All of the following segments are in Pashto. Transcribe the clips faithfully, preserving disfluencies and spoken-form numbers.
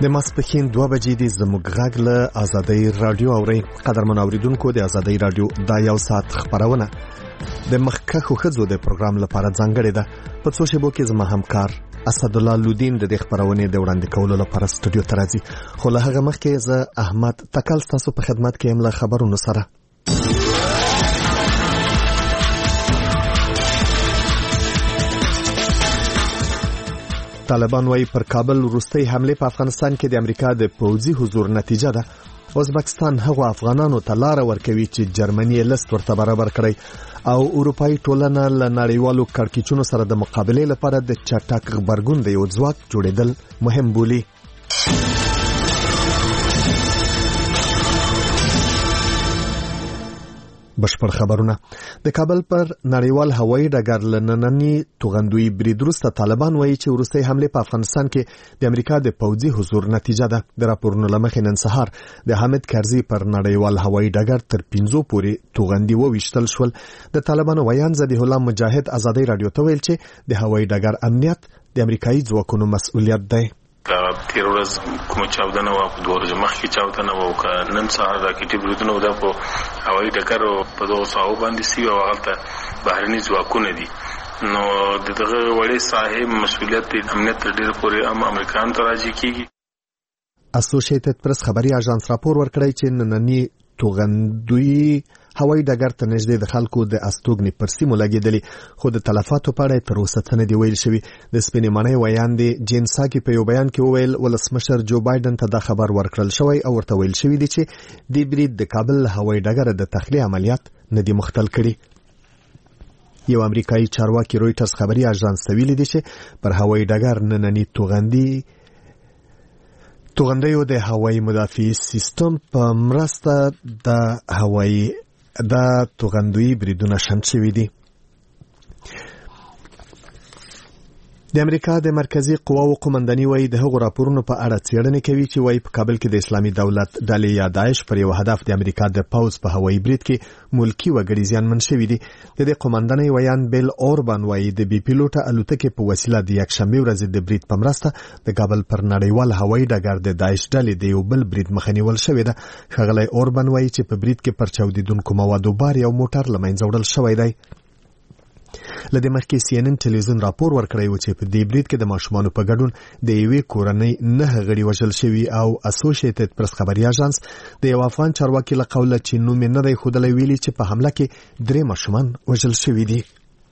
د ماسپښین دوه بجې دي. زموږ غږ له آزادۍ رادیو اوري. قدرمن اوریدونکو، د آزادۍ رادیو دا یو ساعت خبرونه د مخکښو ښځو د پروګرام لپاره ځانګړې ده. په څو شیبو کې زما همکار اسدالله لودین د دې خبرونې د وړاندې کولو لپاره سټوډیو ته راځي، خو له هغه مخکې زه احمد تکل تاسو په خدمت کې یم له خبرونو سره. طالبان وايي پر کابل وروستۍ حمله په افغانستان کې د امریکا د پوځي حضور نتیجه ده. ازبکستان هغو افغانانو ته لار ورکوي چې جرمني لست ورته برابر کړي او اروپאי ټولنه له نړیوالو کړکېچونو سره د مقابلې لپاره د چټک غبرګون د یو ځواک جوړېدل مهم بولي. بشپړ خبرونه. د کابل پر نړیوال هوایي ډګر لننني توغندوی برید وروسته طالبان وایي چې وروستۍ حمله په افغانستان کې د امریکا د پوځي حضور نتیجه ده. د راپورونو له مخې نن سهار د حامد کرزي پر نړیوال هوایي ډګر تر پنځو پورې توغندي وویشتل شول. د طالبانو ویان ذبیح الله مجاهد آزادۍ رادیو ته ویل چې د هوایي ډګر امنیت د امریکایي ځواکونو مسؤلیت دی. تیر ورځ کومه چاودنه وه، په دوه ورځې مخکې چاودنه وه او که نن سهار راکټي بریدونه وه، دا په هوایي ډګر په دغو ساحو باندې سوي او هغلته بهرني ځواکونه دي. نو د دغه وړې ساحې مسؤلیت د امنیت تر ډېره پورې هم امریکایانو ته راجع کېږي. اسوسییټډ پریس خبري اژانس راپور ورکړی چې ننني توغندوی هوایي ډګر ته نږدې د خلکو د استوګنې پر سیمو لګېدلې، خو د تلفاتو په اړه تر اوسه څه نه دي ویل شوي. د سپینې ماڼۍ ویان دی جین ساکي په یو بیان کې وویل ولسمشر جو بایدن ته دا خبر ورکړل شوی او ورته ویل شوی دی چې د برید د کابل هوایي ډګر د تخلیه عملیات نه دي مختل کړي. یو امریکایي چارواکي رویټرز خبري اژانس ته ویلي دی چې پر هوایي ډګر ننني توغندي توغندیو د هوایي مدافعي سیستم په مرسته د هوایي د توغندوی بریدونه شنډ شوي دي. د امریکا د مرکزی قواو قومنداني وایي د هغو راپورونو په اړه څېړنې کوي چې وایي په کابل کې د اسلامي دولت ډلې یا داعش پر یو هدف د امریکا د پوځ په هوایي برید کې ملکی وګړي زیانمن شوي دي. د دې قومندانۍ ویان بیل اوربان وایي د بي پیلوټه الوتکې په وسیله د یکشنبې ورځې د برید په مرسته د کابل پر نړیوال هوایي ډګر د داعش ډلې د یو بل برید مخه نیول شوې ده. ښاغلی اوربان وایي چې په برید کې پر چاودېدونکو موادو بار یو موټر له منځه وړل شوی دی. لدې مخکې سی ان ان ټلویزیون راپور ورکړی و چې په دې برید کې د ماشومانو په ګډون د یوې کورنۍ نه غړي وژل شوي او اسوسییټډ پریس خبري اژانس د یو افغان چارواکي له قوله چې نوم یې نه دی ښودلی ویلي چې په حمله کې درې ماشومان وژل شوي دي.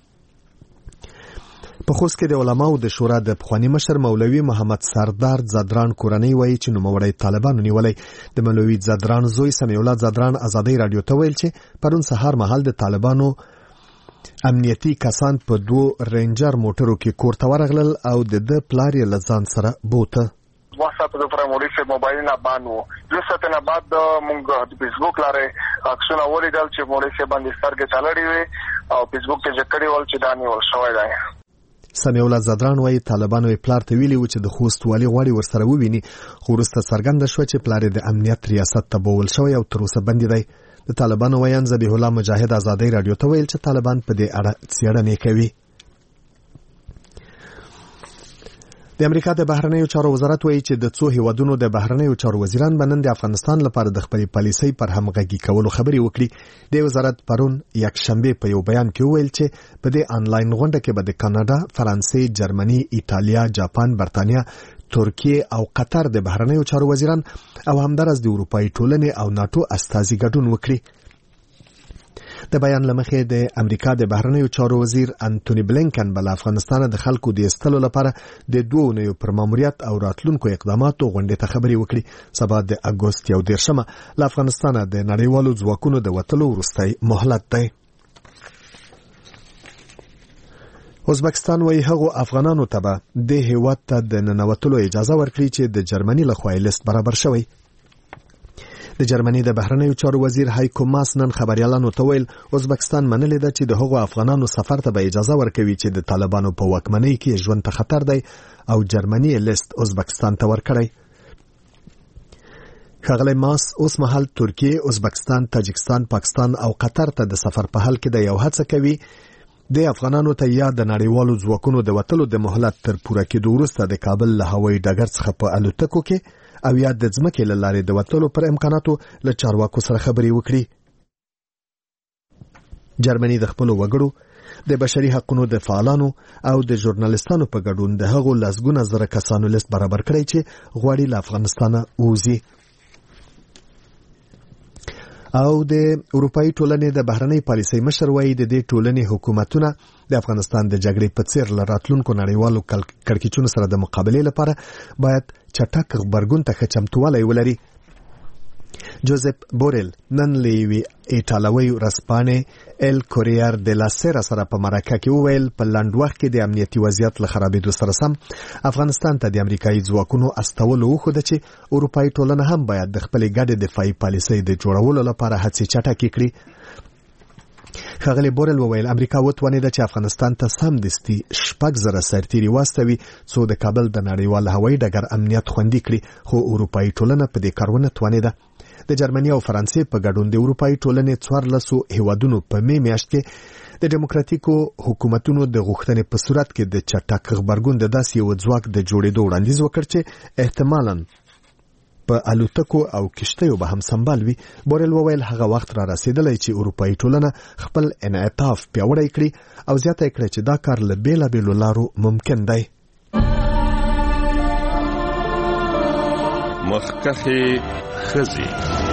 په خوست کې د علماو د شورا د پخواني مشر مولوي محمد سردار زدران کورنۍ وایي چې نوموړی طالبانو نیولی. د مولوي زدران زوی سمیع الله زدران آزادۍ رادیو ته ویل چې پرون سهار مهال د طالبانو امنیتي کسان په دوه رینجر موټرو کې کور ته ورغلل او د د پلار یې له ځان سره بوته. دوه ساعته دپاره مولوي صاحب موبایل نه بند و. دوه ساعته نه بعد موږ د فیسبوک لارې عکسونه ولیدل چې مولوي صاحب باندې سترګې چلړې وې او فیسبوک کې چې کړي ول چې دا نیول شوی دی. سمیع الله زدران وایي طالبانو یې پلار ته ویلي و چې د خوست والي غواړي ورسره وویني، خو وروسته څرګنده شوه چې پلار یې د امنیت ریاست ته بوول شوی او تر اوسه بندي دی. د طالبانو ویان ذبیح الله مجاهد آزادۍ رادیو ته ویل چې طالبان په دې اړه څېړنې کوي. د امریکا د بهرنیو چارو وزارت وایي چې د څو هیوادونو د بهرنیو چارو وزیران به نن د افغانستان لپاره د خپلې پالیسۍ پر همغږي کولو خبرې وکړي. د وزارت پرون یکشنبې په یو بیان کې وویل چې په دې آنلاین غونډه کې به د کاناډا، فرانسې، جرمني، ایټالیا، جاپان، برتانیا، ترکیه او قطر د بهرنیو چارو وزیران او همدارس د اروپאי ټولنې او ناتو استازي ګډون وکړي. د بیان لمخې د امریکا د بهرنیو چارو وزیر انټونی بلینکن بل افغانستان د خلکو د ایستلو لپاره د دوه اونیو پر ماموریت او راتلونکو اقداماتو غونډې ته خبرې وکړي. سبا د اګوست یو دېرشمه له افغانستان د نړیوالو ځواکونو د وتلو وروستی مهلت دی. ازبکستان وایي هغو افغانانو ته به د هیواد ته د ننوتلو اجازه ورکړي چې د جرمني لخوا لیست برابر شوی. د جرمني د بهرنیو چارو وزیر هایکو ماس نن خبريالانو ته ویل ازبکستان منلې ده چې د هغو افغانانو سفر ته به اجازه ورکوي چې د طالبانو په واکمنۍ کې ژوند ته خطر دی او جرمني لیست ازبکستان ته ورکړی. ښاغلی ماس اوس مهال ترکیه، ازبکستان، تاجکستان، پاکستان او قطر ته د سفر په حال کې د یو هڅه کوي د افغانانو ته یا د نړیوالو ځواکونو د وتلو د مهلت تر پوره کېدو وروسته د کابل له هوایي ډګر څخه په الوتکو کې او یا د ځمکې له لارې د وتلو پر امکاناتو له چارواکو سره خبرې وکړي. جرمني د خپلو وګړو د بشري حقوقو د فعالانو او د ژورنالیستانو په ګډون د هغو لسګونه زره کسانو لیست برابر کړی چې غواړي له افغانستانه ووځي. او د اروپאי ټولنې د بهرنۍ پالیسۍ مشر وایي د دې ټولنې حکومتونه د افغانستان د جګړې په څیر له راتلونکو نړیوالو کړکېچونو سره د مقابلې لپاره باید چټک غبرګون ته ښه چمتووالی ولري. جوزپ بورل نن له یوې ایټالوي ورځپاڼې ال کوریر د لا سیرا سره په مرکه کې وویل په لنډ وخت کې د امنیتي وضعیت له خرابېدو سره سم افغانستان ته د امریکایي ځواکونو استولو وښوده چې اروپאי ټولنه هم باید د خپلې ګډې دفاعي پالیسۍ د جوړولو لپاره هڅې چټکې کړي. ښاغلي بورل وویل امریکا وتوانېده چې افغانستان ته سمدستي شپږ زره سرتیري واستوي څو د کابل د نړیوال هوایي ډګر امنیت خوندي کړي، خو اروپאי ټولنه په دې کار ونه توانېده. د جرمني او فرانسې په ګډون د اروپאי ټولنې څوارلسو هیوادونو په می میاشت کې د ډیموکراتیکو حکومتونو د غوښتنې په صورت کې د چټک غبرګون د داسې یو ځواک د جوړېدو وړاندیز وکړ چې احتمالاً په الوتکو او کشتیو به هم سمبال وي. بورل وویل هغه وخت را رسیدلی چې اروپאי ټولنه خپل انعطاف پیاوړی کړي او زیاته کړي چې دا کار له بیلابیلو لارو ممکن دی. مخکخي خزي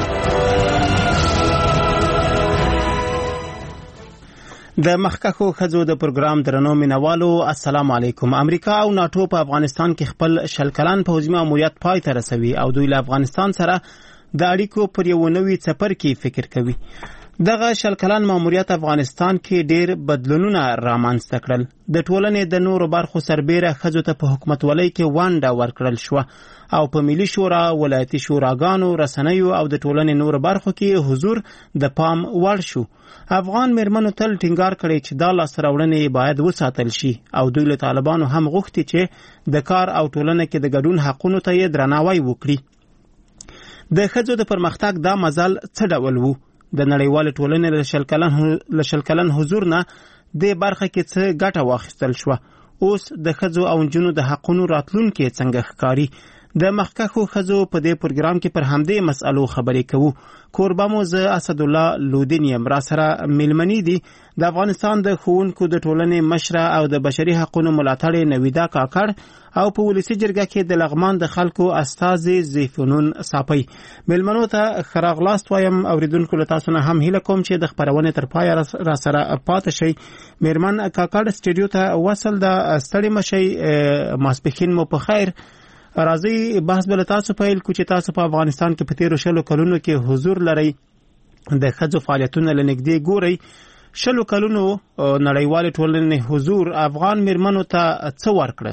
د مخکخو خزو د پروګرام درنو مینوالو السلام علیکم. امریکا او ناتو په افغانستان کې خپل شل کلن پوځي ماموریت پای ته رسوي او دوی له افغانستان سره د اړیکو پر یو نوي څپر کې فکر کوي. دغه شل کلن ماموریت افغانستان کې ډیر بدلونونه رامنځته کړل. د ټولنې د نورو برخو سربېره خزو ته په حکومتولۍ کې ونډه ورکړل شو او په ملي شورا، ولایتي شوراګانو، رسنیو او د ټولنې نورو برخو کې حضور د پام وړ شو. افغان میرمنو تل ټینګار کړی چې دا لاسته راوړنې باید وساتل شي او دوی له طالبانو هم غوښتي چې د کار او ټولنه کې د ګډون حقونو ته یې درناوی وکړي. د ښځو د پرمختګ دا مزل څه ډول وو؟ د نړیوال ټولنې له شل کلن له شل کلن حضور نه د برخه کې څه ګټه واخیستل شو؟ اوس د ښځو او نجونو د حقونو راتلونکي څنګه ښکاري؟ د مخکخو ښځو په دې پروګرام کې پر همدې مسألو خبرې کوو. کوربه مو زه اسد الله لودین یم. را سره میلمنې دي د افغانستان د ښوونکو د ټولنې مشره او د بشري حقونو ملاتړې نویدا کاکړ او په ولسي جرګه کې د لغمان د خلکو استازي زیفنون صافی. میلمنو ته ښه راغلاست وایم. اوریدونکو له تاسو نه هم هیله کوم چې د خپرونې تر پایه را سره پاتې شئ. میرمن کاکړ سټوډیو ته وصل د ستړي مشئ. ماسپښین مو په خیر. راځي بحث بل تاسو پیل کو چې تاسو په افغانستان کې په تیرو شلو کلونو کې حضور لرئ، د ښځو فعالیتونه لنږدې ګورئ. شلو کلونو نړیوال ټولنې حضور افغان میرمنو ته څه ورکړه؟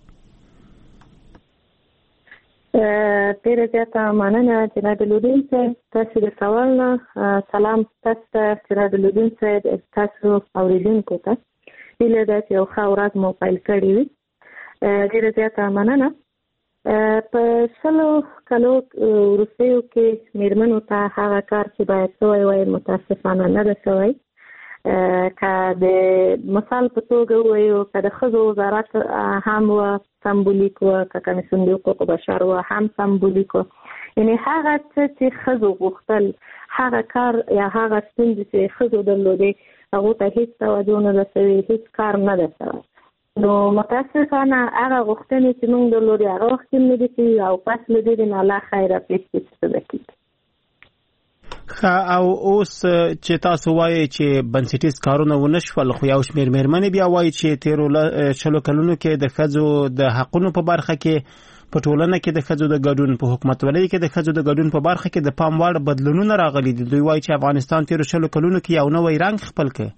ډېره زیاته مننه جناب لودین صاحب. تاسو د سوال نه سلام تاسو ته جناب لودین صاحب، تاسو اوریدونکو ته هیله ده چې یو ښه ورځ مو پیل کړې وي. ډېره زیاته مننه. په شلو کلو وروستیو کې میرمنو ته هغه کار چې باید شوی وای متاسفانه نه ده شوی. که د مثال په توګه ووایو، که د ښځو وزارت هم و سمبولیک و، که کمیسیون د حقوقو بشر و هم سمبولیک و. یعنې هغه څه چې ښځو غوښتل، هغه کار یا هغه ستونزې چې ښځو درلودې هغو ته هېڅ توجه نه ده شوې، هېڅ کار نه ده شوی. نو متاسفانه هغه غوښتنې چې موږ درلودې هغه وخت کې نه دي شوي او پس له دې نه الله خیره پرېږدي چې څه به کېږي. ښه، او اوس چې تاسو وایئ چې بنسټیز کارونه ونه شول، خو یو شمېر مېرمنې بیا وایي چې تېرو شلو کلونو کې د ښځو د حقونو په برخه کې، په ټولنه کې د ښځو د ګډون، په حکومتولۍ کې د ښځو د ګډون په برخه کې د پام وړ بدلونونه راغلي دي. دوی وایي چې افغانستان تېرو شلو کلونو کې یو نوی رنګ خپل کړ.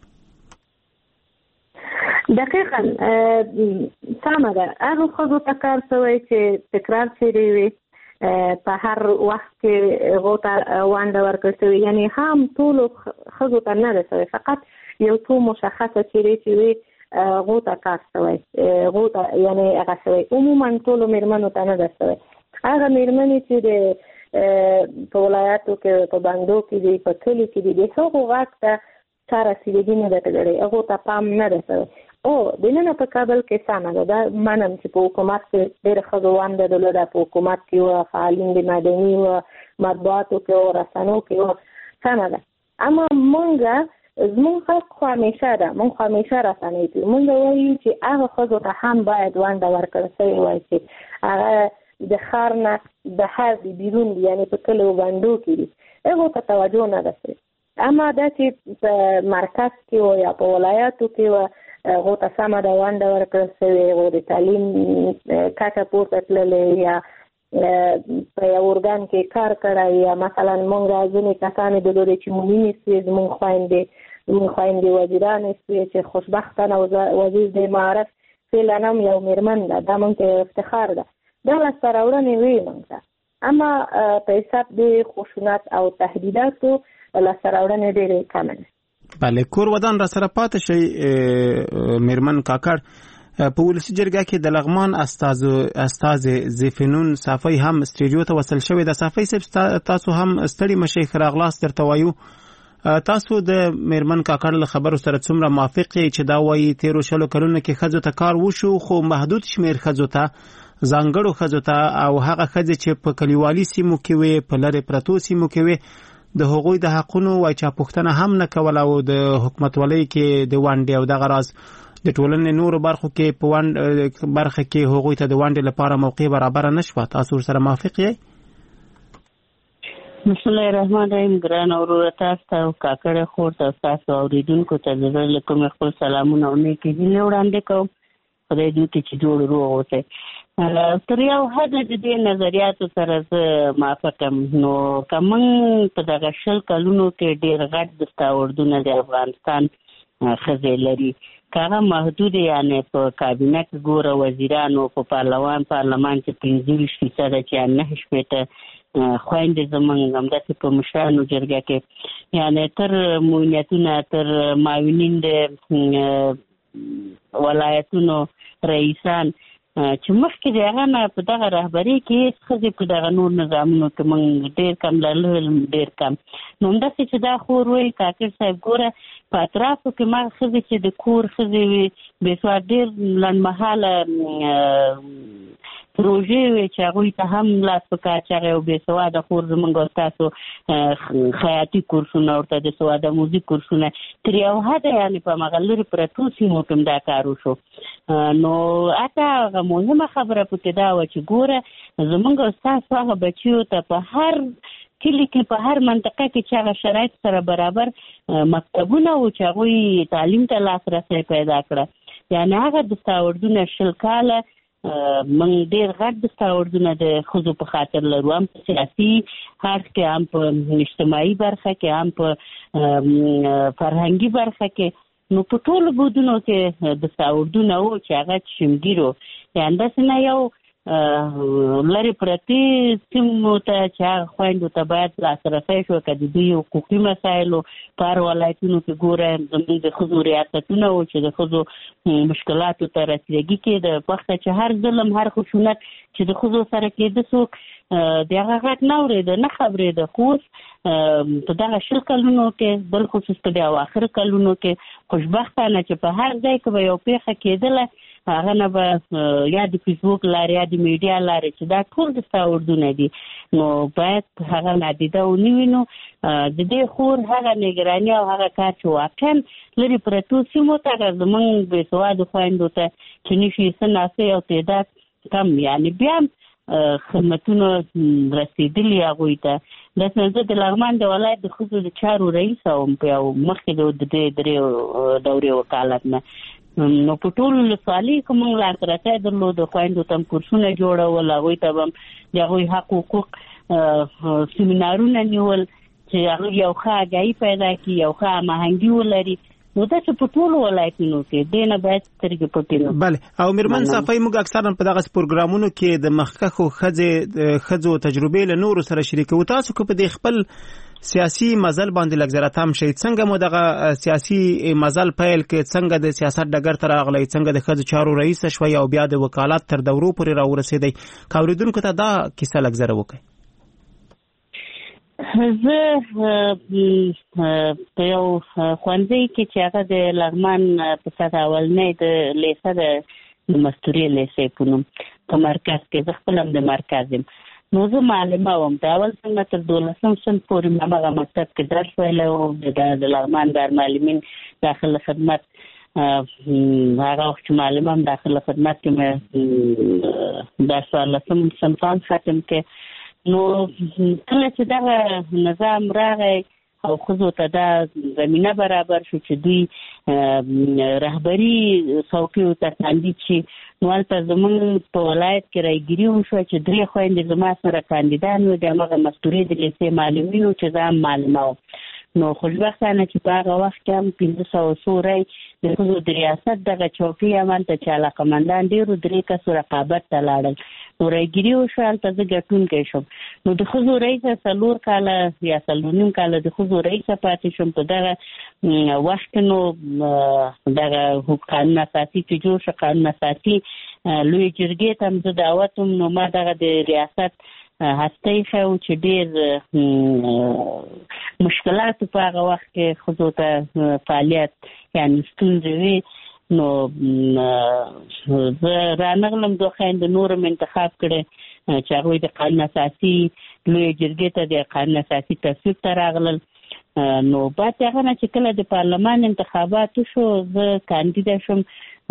دقیقاً سمه ده. هغه ښځو ته کار شوی چې تکرار شوی وي، په هر وخت کې هغو ته ونډه ورکړل شوې. یعنې هم ټولو ښځو ته نه ده شوی، فقط یو څو مشخصه چیرې چې وي هغو ته کار شوی، هغو ته یعنې هغه شوی. عموما ټولو مېرمنو ته نه ده شوی. هغه مېرمنې چې د په ولایاتو کې، په بندو کې دي، په کلي کې دي، د هغو غږ ته چا رسیدګي نه ده کړې، هغو ته پام نه ده شوی. او دننه په کابل کې سمه ده، دا منم چې په حکومت کې ډېره ښځو ونډه درلوده، په حکومت کې وه، فعالین د مدني وه، مطبوعاتو کې وه، رسنیو کې وه، سمه ده. اما مونږ زمونږ خلق خو همیشه ده، مونږ خو همیشه رسنۍ کوي. مونږ وایو چې هغه ښځو ته هم باید ونډه ورکړل شوې وای چې هغه د ښار نه د ښار د بیرون دي، یعنې په کلیو بنډو کې دي، هغو ته توجه نه ده شوې. اما دا چې په مرکز کې وه یا په ولایاتو کې وه، هغو ته سمه ده ونډه ورکړل شوې، هغو د تعلیم کچه پورته تللې یا په یو ارګان کې کار کړی، یا مثلا مونږ ځینې کسانې درلودې چې مهمې شوې، زمونږ خویندې زمونږ خویندې وزیرانې شوې چې خوشبختانه وزیر د معارف فعلا هم یو مېرمن ده، دا مونږ ته افتخار ده. دا لاسته راوړنې وې مونږ ته، اما په حساب د خشونت او تهدیداتو لاسته راوړنې ډېرې کمه ده. بله، کور ودان را سره پاتې شي میرمن کاکړ. په ولسي جرګه کې د لغمان استازي زیفنون صافی هم استریجو ته وصل شوی د صافی صاحب، تاسو هم ستړي مشي خراغلاس درته وایو. تاسو د میرمن کاکړ له خبرو سره څومره موافق یې چې دا وایي تیرو شلو کلونو کې ښځو ته کار وشو، خو محدود شمیر ښځو ته، ځانګړو ښځو ته او هغه ښځې چې په کلیوالي سیمو کې وې، په لرې پرتو سیمو کې وې، د هغوی د حقونو وای چا پوښتنه هم نه کوله، او د حکومتولۍ کې د ونډې او دغه راز د ټولنې نورو برخو کې په ونډ برخه کې هغوی ته د ونډې لپاره موقع برابره نه شوه. تاسو ورسره موافق یئ؟ بسم الله الرحمن الرحیم. ګران اوروره تاسو ته او کاکړه خور ته تاسو اوریدونکو ته د زړه له کومې خپل سلامونه او نیکې هیلې وړاندې کوم. خدای دې وکړي چې جوړ روغ اوسئ. تر یو حد د دې نظریاتو سره زه موافق یم. نو که موږ په دغه شل کلونو کې ډېر غټ دستاوردونه د افغانستان ښځې لري، که هغه محدود یعنې په کابینه کې ګوره وزیرانو، په پارلمان پارلمان کې پنځه ویشت فیصده چې نهه شپېته خویندې زموږ همداسې په مشرانو جرګه کې، یعنې تر معاونیتونه، تر معاونین د ولایتونو رئیسان چې مخکې د هغه نه په دغه رهبري کې هېڅ ښځې په دغه نور نظامونو کې موږ ډېر کم لرل، ډېر کم. نو همداسې چې دا خور وایي کاکړ صاحب، ګوره په اطرافو کې ما ښځې چې د کور ښځې وي، بېسواد ډېر لنډمهاله پروژې وې چې هغوی ته هم لاس په کار چې هغه یو بېسواده خور زموږ او ستاسو خیاطي کورسونه، ورته د سواد آموزي کورسونه، تر یو حده یعنې په هماغه لرې پرتو سیمو کې هم دا کار وشو. نو حتی هغه مهمه خبره پکې دا وه چې ګوره زموږ او ستاسو هغه بچیو ته په هر کلي کې، په هر منطقه کې چې هغه شرایط سره برابر مکتبونه وو چې هغوی تعلیم ته لاسرسی پیدا کړه، یعنې هغه دستاوردونه شل کاله موږ ډېر غټ دستاوردونه د ښځو په خاطر لرو، هم په سیاسي اړخ کې، هم په اجتماعي برخه کې، هم په فرهنګي برخه کې. نو په ټولو بودونو کې دستاوردونه وو چې هغه چشمګیر وو، یعنې داسې نه یو لرې پرتې سیمو ته چې هغه خویندو ته باید لاسرسی شو، که د دوی حقوقي مسایلو په هر ولایتونو کې ګوره زموږ د ښځو ریاستونه وو چې د ښځو مشکلاتو ته رسیدګي کېده، وخته چې هر ظلم، هر خشونت چې د ښځو سره کېده څوک د هغه غږ نه اورېده، نه خبرېده. خو اوس په دغه شل کلونو کې، بالخصوص په دې اواخر کلونو کې خوشبختانه چې په هر ځای کې به یو پیښه کېدله، هغه نه به یا د فیسبوک لارې یا د میډیا لارې چې دا ټول دستاوردونه دي، نو باید هغه نادیده ونه وینو. د دې خور هغه نګراني او هغه کار چې واقعا لرې پرتو سیمو ته زموږ بېسوادو خویندو ته چې نشي څه ناسې او تعداد کم، یعنې بیا هم خدمتونه رسېدلي هغوی ته. داسې زه د لغمان د ولایت د ښځو د چارو رئیس وم په یو مخکې د دې درې دورې وکالت نه. نو په ټولو ولسوالیو کې موږ لاسرسی درلود، خویندو ته هم کورسونه جوړول، هغوی ته به هم د هغوی حق حقوق سیمینارونه نیول چې هغوی یو ښه اګاهي پیدا کړي، یو ښه هماهنګي ولري. نو دا چې په ټولو ولایتونو کې دې نه باید سترګې پټې نه. بله، او میرمن صافی، موږ اکثرا په دغسې پروګرامونو کې د مخکښو ښځو تجربې له نورو سره شریکوو. تاسو که په دې خپل سیاسي مزل باندې لږ زره تم شئ، څنګه مو دغه سیاسي مزل پیل کړ؟ څنګه د سیاست ډګر ته راغلی؟ څنګه د ښځو چارو رئیسه شوئ او بیا د وکالت تر دورو پورې راورسېدئ؟ که اورېدونکو ته دا کیسه لږ زره وکړئ. زه په یو ښوونځي کې چې هغه د لغمان په سطح اولنۍ د لیسه د مستوري لیسه په نوم په مرکز کې زه خپل هم د مرکز یم. نو زه معلمه وم. د اول څنګه تر دولسم صنف پورې مې هغه مکتب کې درس ویلی و. د لغمان دارالمعلمین داخله خدمت هغه وخت چې معلمه هم داخله خدمت کې مې د څوارلسم صنف هم ختم کې. نو کله چې دغه نظام راغی او ښځو ته دا زمینه برابر شو چې دوی رهبري څوکیو ته کاندید شي، نو هلته زموږ په ولایت کې رایګیري وشوه چې درې خویندې زما سره کاندیدان وو، د همغه مستوري د لیسې معلمین وو چې زه هم معلمه وم. نو خوشبختانه چې په هغه وخت کې هم پنځه سوه څو رای د ښځو د ریاست دغه چوکۍ همالته چې علاقمندان ډېرو درې کسو رقابت ته لاړل. نو رایګیري وشوه، هلته زه ګټونکی شوم. نو د ښځو رئیسه څلور کاله یا څلور نیم کاله د ښځو رئیسه پاتې شوم. په دغه وخت کې نو دغه قانون اساسي چې جوړ شو، قانون اساسي لوی جرګې ته هم زه دعوت وم. نو ما دغه د ریاست هسته ایښی و چې ډېر مشکلاتو په هغه وخت کې ښځو ته فعالیت یعنې ستونزې وي. نو زه رانغلم، دوه خویندې نور هم انتخاب کړی چې هغوی د قانون اساسي لویې جرګې ته د قانون اساسي تصویب ته راغلل. نو بعد هغه نه چې کله د پارلمان انتخابات وشو، زه کاندیده شوم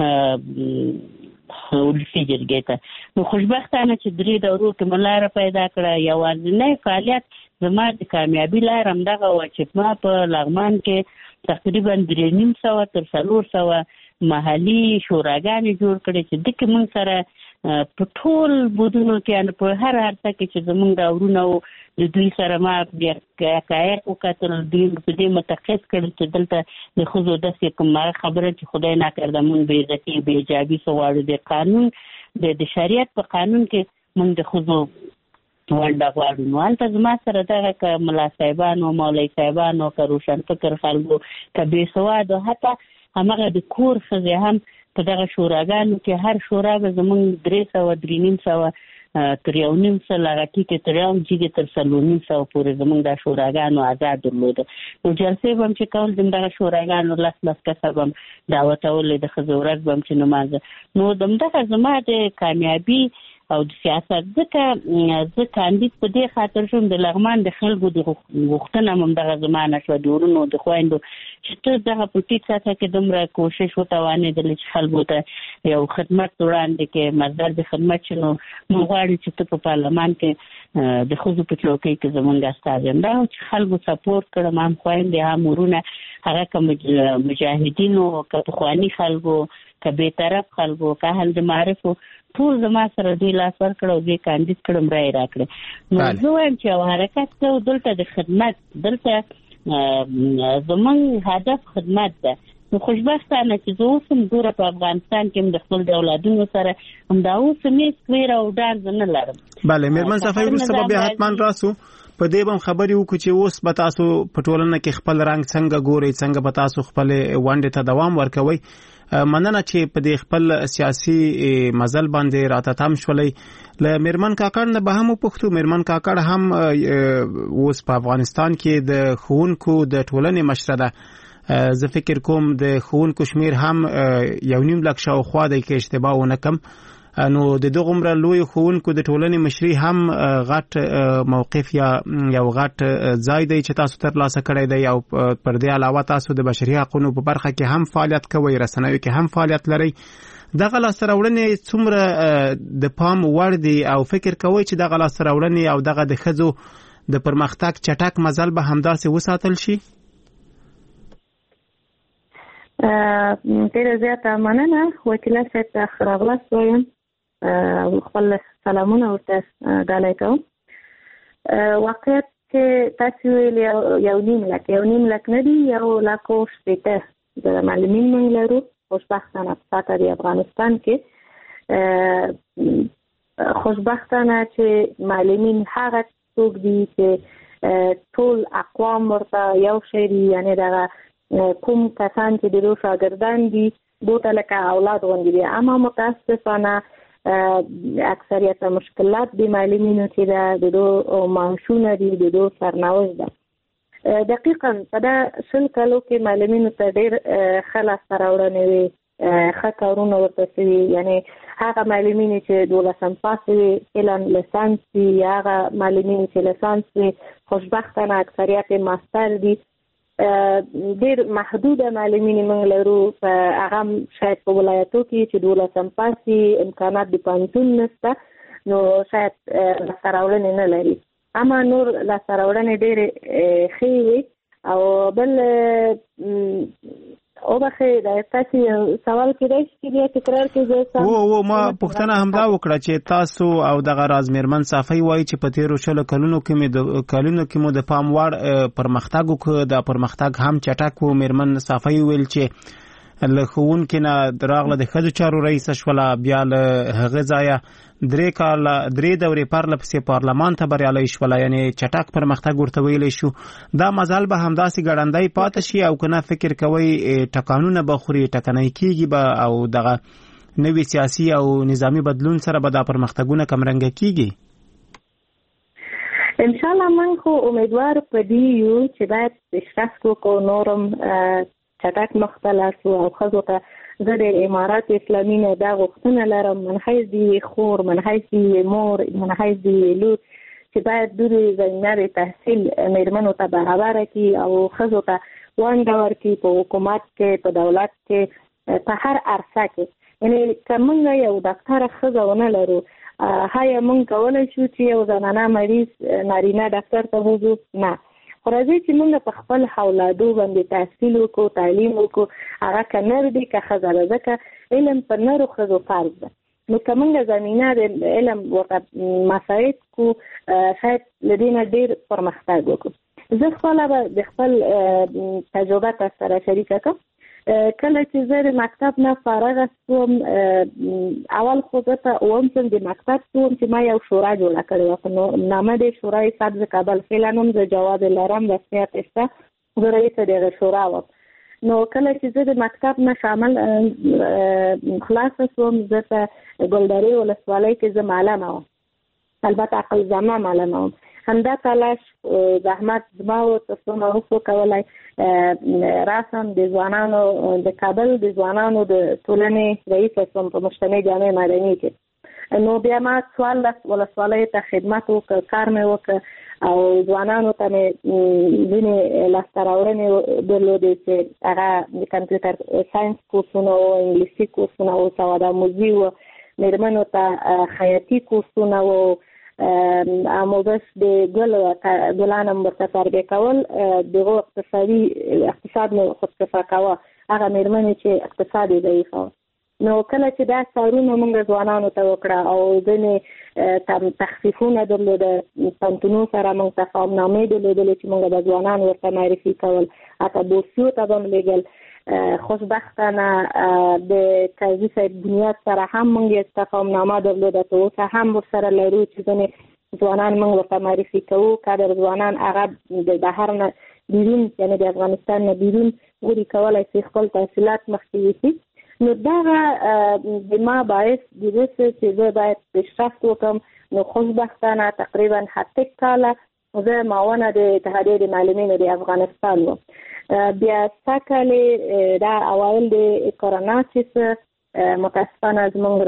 ولسي جرګې ته. نو خوشبختانه چې درې دورو کې مو لاره پیدا کړه. یوازینی فعالیت زما د کامیابي لاره همدغه وه چې ما په لغمان کې تقریبا درې نیم سوه تر څلور سوه محلي شوراګانې جوړ کړې چې دکې موږ سره په ټول بودونو کې یعنې په هر هرڅه کې چې زموږ دا ورونه وو د دوی سره ما حقایق وکتل. دوی په دې متقاعد کړل چې دلته د ښځو داسې کوم خبره چې خدای ناکرده موږ بې عزتي بې ایجابي څه غواړو، د قانون د شریعت په قانون کې موږ د ښځو ونډه غواړو. نو هلته زما سره دغه که ملا صاحبانو، مولوي صاحبانو، که روشنفکر خلکو، که بې سوادو، حتی همغه د کور ښځې هم په دغه شوراګانو کې هر شورا به زموږ درې سوه درې نیم سوه تر یو نیم سل هغه ټیټې تر یو جګې تر څلور نیم سوه پورې زموږ دا شوراګانو آزاد درلوده. نو جلسې به هم چې کول د همدغه شوراګانو لس لس کسه به هم دعوتولې، د ښځو ورځ به هم چې نمانځه. نو د همدغه زما د کامیابي او د سیاست ځکه زه کاندید په دې خاطر شوم د لغمان د خلکو د غوښتنه هم همدغه زما نه شوه، د ورونو د خویندو، چې ته دغه په ټیټ سطحه کې دومره کوشش وتوانېدلې چې خلکو ته یو خدمت وړاندې کې مصدر د خدمت چې نو موږ غواړو چې ته په پارلمان کې د ښځو په چوکۍ کې زموږ استازی یم. دا چې خلکو سپورټ کړم، هم خویندې هم ورونه، هغه که مجاهدینو، که پخواني خلکو، که بېطرف خلکو، که اهل د معرفو، ټول زما سره دوی لاس ورکړ او دوی کاندید کړم، رای راکړې. نو زه وایم چې یو حرکت کوو دلته د خدمت، دلته زموږ هدف خدمت ده. نو خوشبختانه چې زه اوس هم ګوره په افغانستان کې هم د خپل د اولادونو سره همدا اوس هم هېڅ ویره او ډار زه نه لرم. بله مېرمن صفایي، وروسته به بیا حتما راسو په دې به هم خبرې وکړو چې اوس به تاسو په ټولنه کې خپل رنګ څنګه ګورئ، څنګه به تاسو خپلې ونډې ته دوام ورکوئ. مننه چې په دې خپل سیاسي مزل باندې راته تم شولئ. له مېرمن کاکړ نه به هم وپوښتو. مېرمن کاکړ هم اوس په افغانستان کې د ښوونکو د ټولنې مشره ده. زه فکر کوم د ښوونکو شمیر هم یو نیم لک شاوخوا دی که اشتباه ونه کړم. نو د دغومره لوی ښوونکو د ټولنې مشري هم غټ موقف یا یو غټ ځای دی چې تاسو ترلاسه کړی دی، او پر دې علاوه تاسو د بشري حقونو په برخه کې هم فعالیت کوئ، رسنیو کې هم فعالیت لرئ. دغه لاسته راوړنې څومره د پام وړ دي او فکر کوئ چې دغه لاسته راوړنې او دغه د ښځو د پرمختګ چټک مزل به همداسې وساتل شي؟ ډېره زیاته مننه. وکیله صاحب ته ښه راغلاست وایم، خپل سلامونه ورته ډالۍ کوم. واقعیت چې تاسو ویل یو نیم لک یو نیم لک نه دي، یو لک او شپېته د معلمین موږ لرو خوشبختانه په سطح د افغانستان کې. خوشبختانه چې معلمین هغه څوک دي چې ټول اقوام ورته یو شی دي، یعنې دغه کوم کسان چې د دوی شاګردان دي دوی ته لکه اولاد غوندې دي. اما متاسفانه اکثریت مشکلات د معلمینو چې د دوه معاشونه دي د دوه سرنوشت ده. دقیقاً په دا شل کالو کې معلمینو ته ډېر ښه لاسته راوړنې وي، ښه کارونه ورته شوي. یعنې هغه معلمین چې دولسم پاس وي فعلا لیسانس وي، یا هغه معلمین چې لیسانس وي خوشبختانه اکثریت ماستر دي. ډېر محدوده معلمین موږ لرو، هغه شاید په ولایتو کې چې دولسم پاس وي امکانات د پوهنتون نشته، نو شاید لاسته راوړنې نه لري. اما نور لاسته راوړنې ډېرې ښې وي. او بل او بخې دا تاسو سوال کېدای شي بیا تکرار کړئ. او او ما پوښتنه همدا وکړه چې تاسو او دغه راز میرمن صافی وایي چې په تیرو شلو کلونو کې مې د کلونو کې مو د پام وړ پرمختګ وکړ، د پرمختګ هم چټک و. میرمن صافی ویل چې له ښوونکي نه راغله د ښځو چارو رئیسه شوله، بیا له هغه ځایه درې کاله درې دورې پرله پسې پارلمان ته بریالی شوله، یعنې چټک پرمختګ ورته ویلی شو. دا مزل به همداسې ګړندی پاتې شي او که نه فکر کوئ ټکانونه به خوري، ټکنی کېږي به او دغه نوي سیاسي او نظامي بدلون سره به دا پرمختګونه کمرنګه کېږي؟ انشاءالله من خو امیدوار په دې یو چې باید پیشرفت وکړو، نورم چټک مختلف او ښځو ته زه د امارات اسلامي نه دا غوښتنه لرم، من حیث د خور، من حیث د مور، من حیث د لور، چې باید دوی زمینه د تحصیل میرمنو ته برابره کړي او ښځو ته ونډه ورکړي په حکومت کې، په دولت کې، په هر عرصه کې. یعنې که موږ یو ډاکټره ښځه ونه لرو، هیا موږ کولی شو چې یو زنانه مریض نارینه ډاکټر ته وځو؟ نه. خو راځئ چې موږ په خپل اولادو باندې تحصیل وکړو، تعلیم وکړو، هغه که نر دی که ښځه ده، ځکه علم په نرو ښځو فرض ده. نو که موږ زمینه د علم ورته مساعد کړو، شاید له دې نه ډېر پرمختګ وکړو. زه خپله به د خپل تجربه تاسو سره شریکه کړم. کله چې زه د مکتب نه فارغه شوم، اول خو زه ته اووم صنف د مکتب شوم چې ما یو شورا جوړه کړې وه، نو نامه د شورای سبز کابل فعلا هم زه جواب لرم، رسمیت شته، زه رئیسه دغه شورا وم. نو کله چې زه د مکتب نه شامل خلاصه شوم، زه په ګلدرې ولسوالۍ کې زه معلمه وم، البته عقل زامه معلمه وم. همدا تلاش زحمت زما و تاسو ما وکولای راسم د ځوانانو د کابل د ځوانانو د ټولنې رئیس شوم په مجتمع جامع مدني کې. نو بیا ما څوارلس ولسوالۍ ته خدمت وکړ، کار مې وکړ او ځوانانو ته مې ځینې لاسته راوړنې درلودې چې هغه د کمپیوټر ساینس کورسونه و، انګلیسي کورسونه و، سوادآموزي و، میرمنو ته خیاطي کورسونه و، آموزش د ګل ګلانم ورته تربیه کول، دغه اقتصادي اقتصاد مې خودکفا کوه، هغه میرمنې چې اقتصاد یې ضعیف و. نو کله چې دا کارونه موږ ځوانانو ته وکړه او ځینې تخفیفونه درلوده، پوهنتونو سره موږ تفاهمنامې درلودلې چې موږ به ځوانان ورته معرفي کول، حتی بورسیو ته به م لېږل. خوشبختانه د قاضي صاحب بنیاد سره هم موږ یې تفاهمنامه درلوده، ته اوسه هم ورسره لرو چې ځینې ځوانان موږ ورته معرفي کوو. کادر ځوانان هغه د بهر نه بیرون، یعنې د افغانستان نه بیرون غوري کولی شي خپل تحصیلات مخکې یوسي. نو دغه د ما باعث د دې څه چې زه باید پیشرفت وکړم. نو خوشبختانه تقریبا اته کاله زه معاونه د اتحادیې د معلمینو د افغانستان وم. بیا ساکالی دا اوایل د کرونا چې متاسفانه زموږ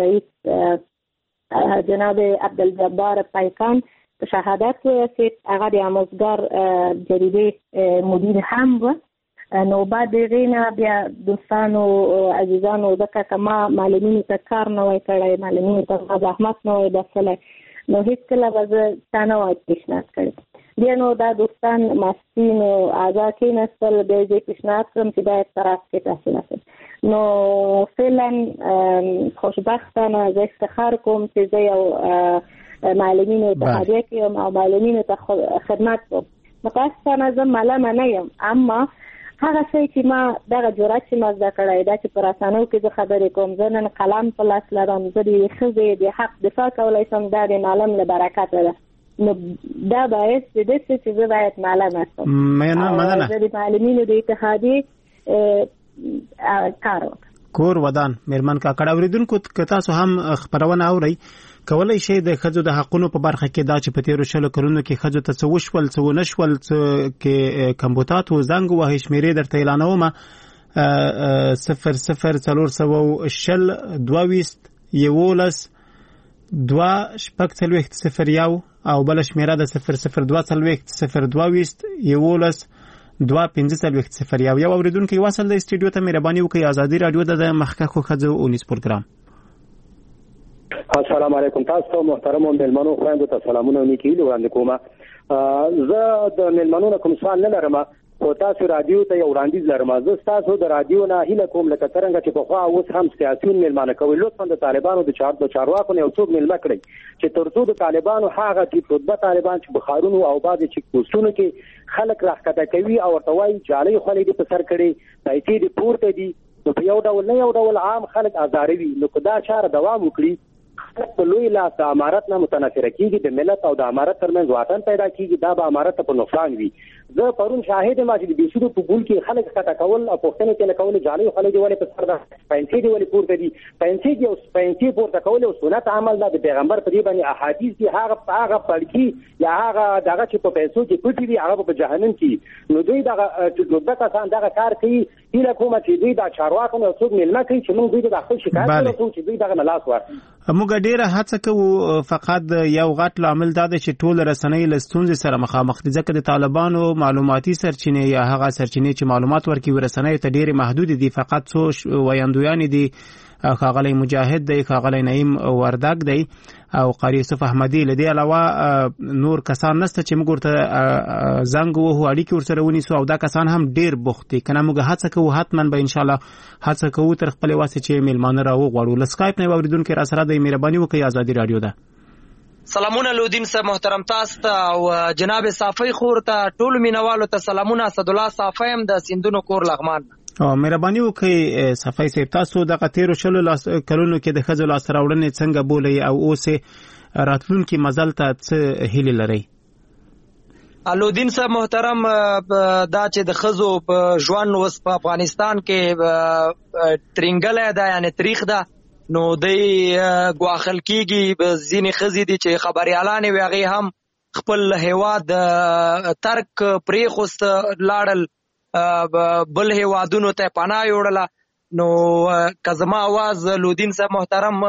رئیس جناب عبدالجبار پیکان په شهادت ورسید، هغه د آموزګار جریدې مدیر هم و. نو بعد هغې نه بیا دوستانو عزیزانو ځکه که ما معلمینو ته کار نه وای کړی، معلمینو ته ما زحمت نه وای بخښلی، نو هېڅکله به زه تا نه وای پیشنهاد کړی. بیا نو دا دوستان ماسپین او اعضا کېناستل، بیا یې پیشنهاد کړم چې باید طرف کې تحصیل اخلم. نو فعلا خوشبختانه زه افتخار کوم چې زه یو معلمینو اتحادیه کې یم او معلمینو ته خدمت کوم. متاسفانه زه معلمه نه یم، اما هغه شی چې ما دغه جرأت چې ما زده کړی دا چې په رسنیو کې زه خبرې کوم، زه نن قلم په لاس لرم، زه د ښځې د حق دفاع کولی شم، دا د معلم له برکته ده. نو دا باعث د دې څه چې زه باید معلمه شم. مننه. زه د معلمینو د اتحادیې کار وکړم. کور ودان میرمن کاکړ اوریدونکو که تاسو هم خبرونه اورئ کولای شئ د ښځو د حقونو په برخه کې دا چې په تیرو شلو کلونو کې ښځو ته څه وشول څه ونه شول څه کې کمبوتات و زنګ وهي شمېرې درته اعلانومه صفر صفر څلور سوه شل دوه ویشت یولس دوه شپږ څلوېښت صفر یو او بله شمېره د صفر صفر دوه څلوېښت صفر دوه ویشت یولس دوه پنځه څلوېښت صفر یو. یو اورېدونکی وصل د اسټوډیو ته مهرباني وکړئ. ازادي راډیو د مخکښو ښځو اونیز پروګرام. السلام علیکم. تاسو محترمو مېلمنو خویندو ته سلامونه او نیکي هیلې وړاندې کوم. زه د مېلمنو نه کوم سوال نه لرم خو تاسو رادیو ته یو وړاندیز لرم. زه ستاسو د رادیو نه هیله کوم لکه څرنګه چې پخوا اوس هم سیاسیون مېلمانه کوي لطفا د طالبانو د چار د چارواکو نه یو څوک مېلمه کړئ چې تر څو د طالبانو هغه چې رتبه طالبان چې بخارونو او بعضې چیک پوسټونو کې خلک راښکته کوي او ورته وایي جالۍ خولۍ دې په سر کړې پیسې دې پورته دي نو په یو ډول نه یو ډول عام خلک ازاروي نو که دا چاره دوام وکړي په لوی لاس د امارت نه متنفره کېږي د ملت او د امارت ترمنځ واټن پیدا کېږي دا به امارت ته په نقصان وي. زه پرون شاهد یم چې د بېسودو په ګول کې خلک ښکته کول او پوښتنې ترې کول جالۍ خولۍ دې ولې په سر ده پیسې دې ولې پورته دي پیسې دې او پیسې پورته کول یو سنت عمل ده د پیغمبر په دې باندې احادیث دي هغه هغه پړکي یا هغه دغه چې په پیسو کې پټي دي هغه په جهنم کې نو دوی دغه دوه کسان دغه کار کوي هیله کوم چې دوی دا چارواکو نه څوک مېلمه کوي چې موږ دوی د خپل شکایت وکړو چې دوی دغه نه لاس واخلي. موږ ډیره هڅه کوو فقط یو غټ لامل دا دی چې ټول رسنۍ له ستونزې سره مخامخ دي ځکه د طالبانو معلوماتي سرچینې یا هغه سرچینې چې معلومات ورکوي رسنیو ته ډېرې محدودې دي. فقط څو ویاندویانې دي ښاغلی مجاهد دی ښاغلی نعیم وردګ دی او قاری یوسف احمدي. له دې علاوه نور کسان نشته چې موږ ورته زنګ ووهو اړیکې ورسره ونیسو او دا کسان هم ډېر بوخت دي. که نه موږ هڅه کوو حتما به انشاءالله هڅه کوو تر خپلې واسې چې میلمانه راوغواړو. له سکایپ نه یو اورېدونکی را سره دی مهرباني وکړئ. ازادي راډیو ده. سلامونه لودین صاحب محترم تاسو ته او جناب صافی خور ته ټول مینوالو ته سلامونه. اسدالله صافی هم د سیندونو کور لغمان. او مهرباني وکړئ صافی صاحب تاسو د تیرو شلو کلونو کې د ښځو لاسته راوړنې څنګه بولئ او اوس راتلونکي مزل ته څه هیلې لرئ؟ لودین صاحب محترم دا چې د ښځو په ژوند اوس په افغانستان کې ترینګلی ده یعنې تریخ ده نو دی ګواښل کېږي. ځینې ښځې دي چې خبریالانې وي هغې هم خپل هیواد ترک پرېښوست لاړل بل هیوادونو ته پناه یوړله. نو که زما اواز لودین صاحب محترم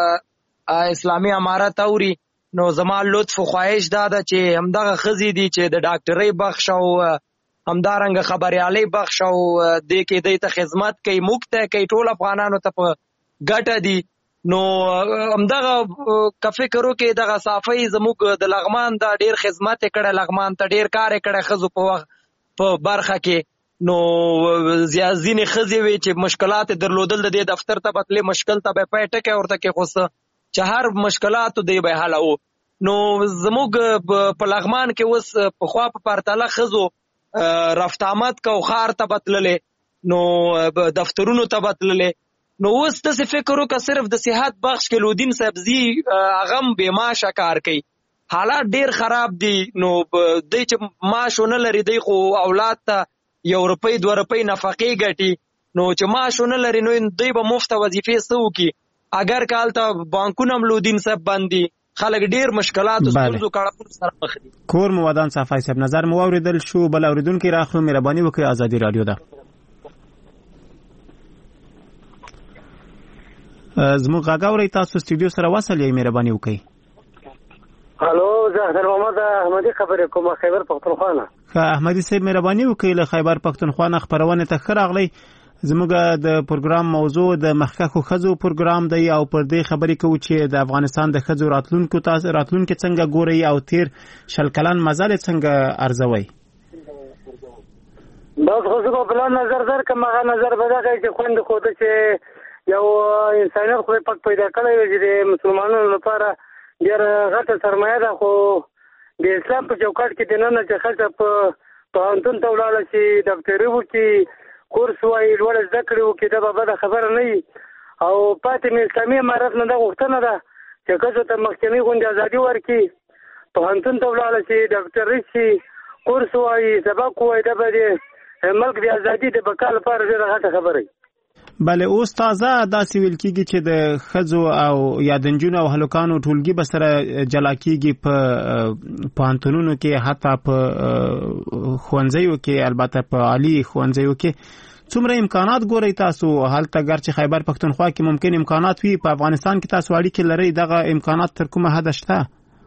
اسلامي امارت اوري نو زما لطف و خواهش دا ده چې همدغه ښځې دي چې د ډاکټرۍ بخش او همدارنګه خبریالۍ بخش او دې کې دی ته خدمت کوي موږ ته کوي ټول افغانانو ته په ګټه دي. نو همدغه که فکر وکړې دغه صافۍ زموږ د لغمان دا ډېر خدمت یې کړی لغمان ته ډېر کار یې کړی ښځو په وخت په برخه کې. نو ځینې ښځې وي چې مشکلات درلودل د دې دفتر ته بتلې مشکل ته به پای ټکی ورته کېښوسته چې هر مشکلاتو دی به حلوو. نو زموږ په لغمان کې اوس پخوا په پرتله ښځو رفت آمد کو ښار ته بتللې نو دفترونو ته بتللې. نو اوس داسې فکر وکړه صرف د صحت بخش کې لودین صاحب زی هغه هم بې معاشه کار کوي حالات ډېر خراب دي. نو دی چې معاش ونه لري دی خو اولاد ته یو روپۍ دوه روپۍ نفقې ګټي نو چې معاش ونه لري نو دی به مفته وظیفې څه وکړي. اگر که هلته بانکونه هم لودین صاحب بند دي خلک ډېر مشکلاتو ستونزو کړهپونو سره مخ دي. کور مو ودان صافی صاحب نظر مو واورېدل شو. بل اورېدونکی راخلو مهرباني وکړئ. ازادي راډیو ده. زموږ غږ اورئ تاسو سټوډیو سره وصل یې مهرباني وکړئ. الو زه خیر محمد احمدي خبرې کوم خیبر پښتونخوا نه. ښه احمدي صاحب مهرباني وکړئ له خیبر پښتونخوا نه خپرونې ته ښه راغلی. زموږ د پروګرام موضوع د مخکښو ښځو پروګرام دی او پر دې خبرې کوو چې د افغانستان د ښځو راتلونکو تاسو راتلونکي څنګه ګورئ او تیر شل کلن مزل څنګه ارزوئ؟ بس خو زه په بل نظر درکړم هغه نظر به دا کوي چې خوند خو ده چې یو انسانیت خدای پاک پیدا کړی وي چې د مسلمانانو لپاره ډېره غټه سرمایه ده خو د اسلام په چوکاټ کې دننه چې ښځه په پوهنتون ته ولاړه شي ډاکټري وکړي کورس وایي لوړه زده کړې وکړي دا به بده خبره نه وي. او پاتې مې اسلامي امارت نه دا غوښتنه ده چې ښځو ته مخکینۍ غوندې ازادي ورکړي پوهنتون ته ولاړه شي ډاکټري شي کورس وایي سبق وایي دا به د ملک د ازادي د بقا لپاره ډېره غټه خبره وي. بله اوس تازه داسې ویل کېږي چې د ښځو او یا د نجونو او هلکانو ټولګي به سره جلا کېږي په پوهنتونونو کې، حتی په ښوونځیو کې، البته په عالي ښوونځیو کې. څومره امکانات ګورئ تاسو هلته؟ ګرچې خیبر پښتونخوا کې ممکن امکانات وي، په افغانستان کې تاسو اړیکې لرئ، دغه امکانات تر کومه حده شته؟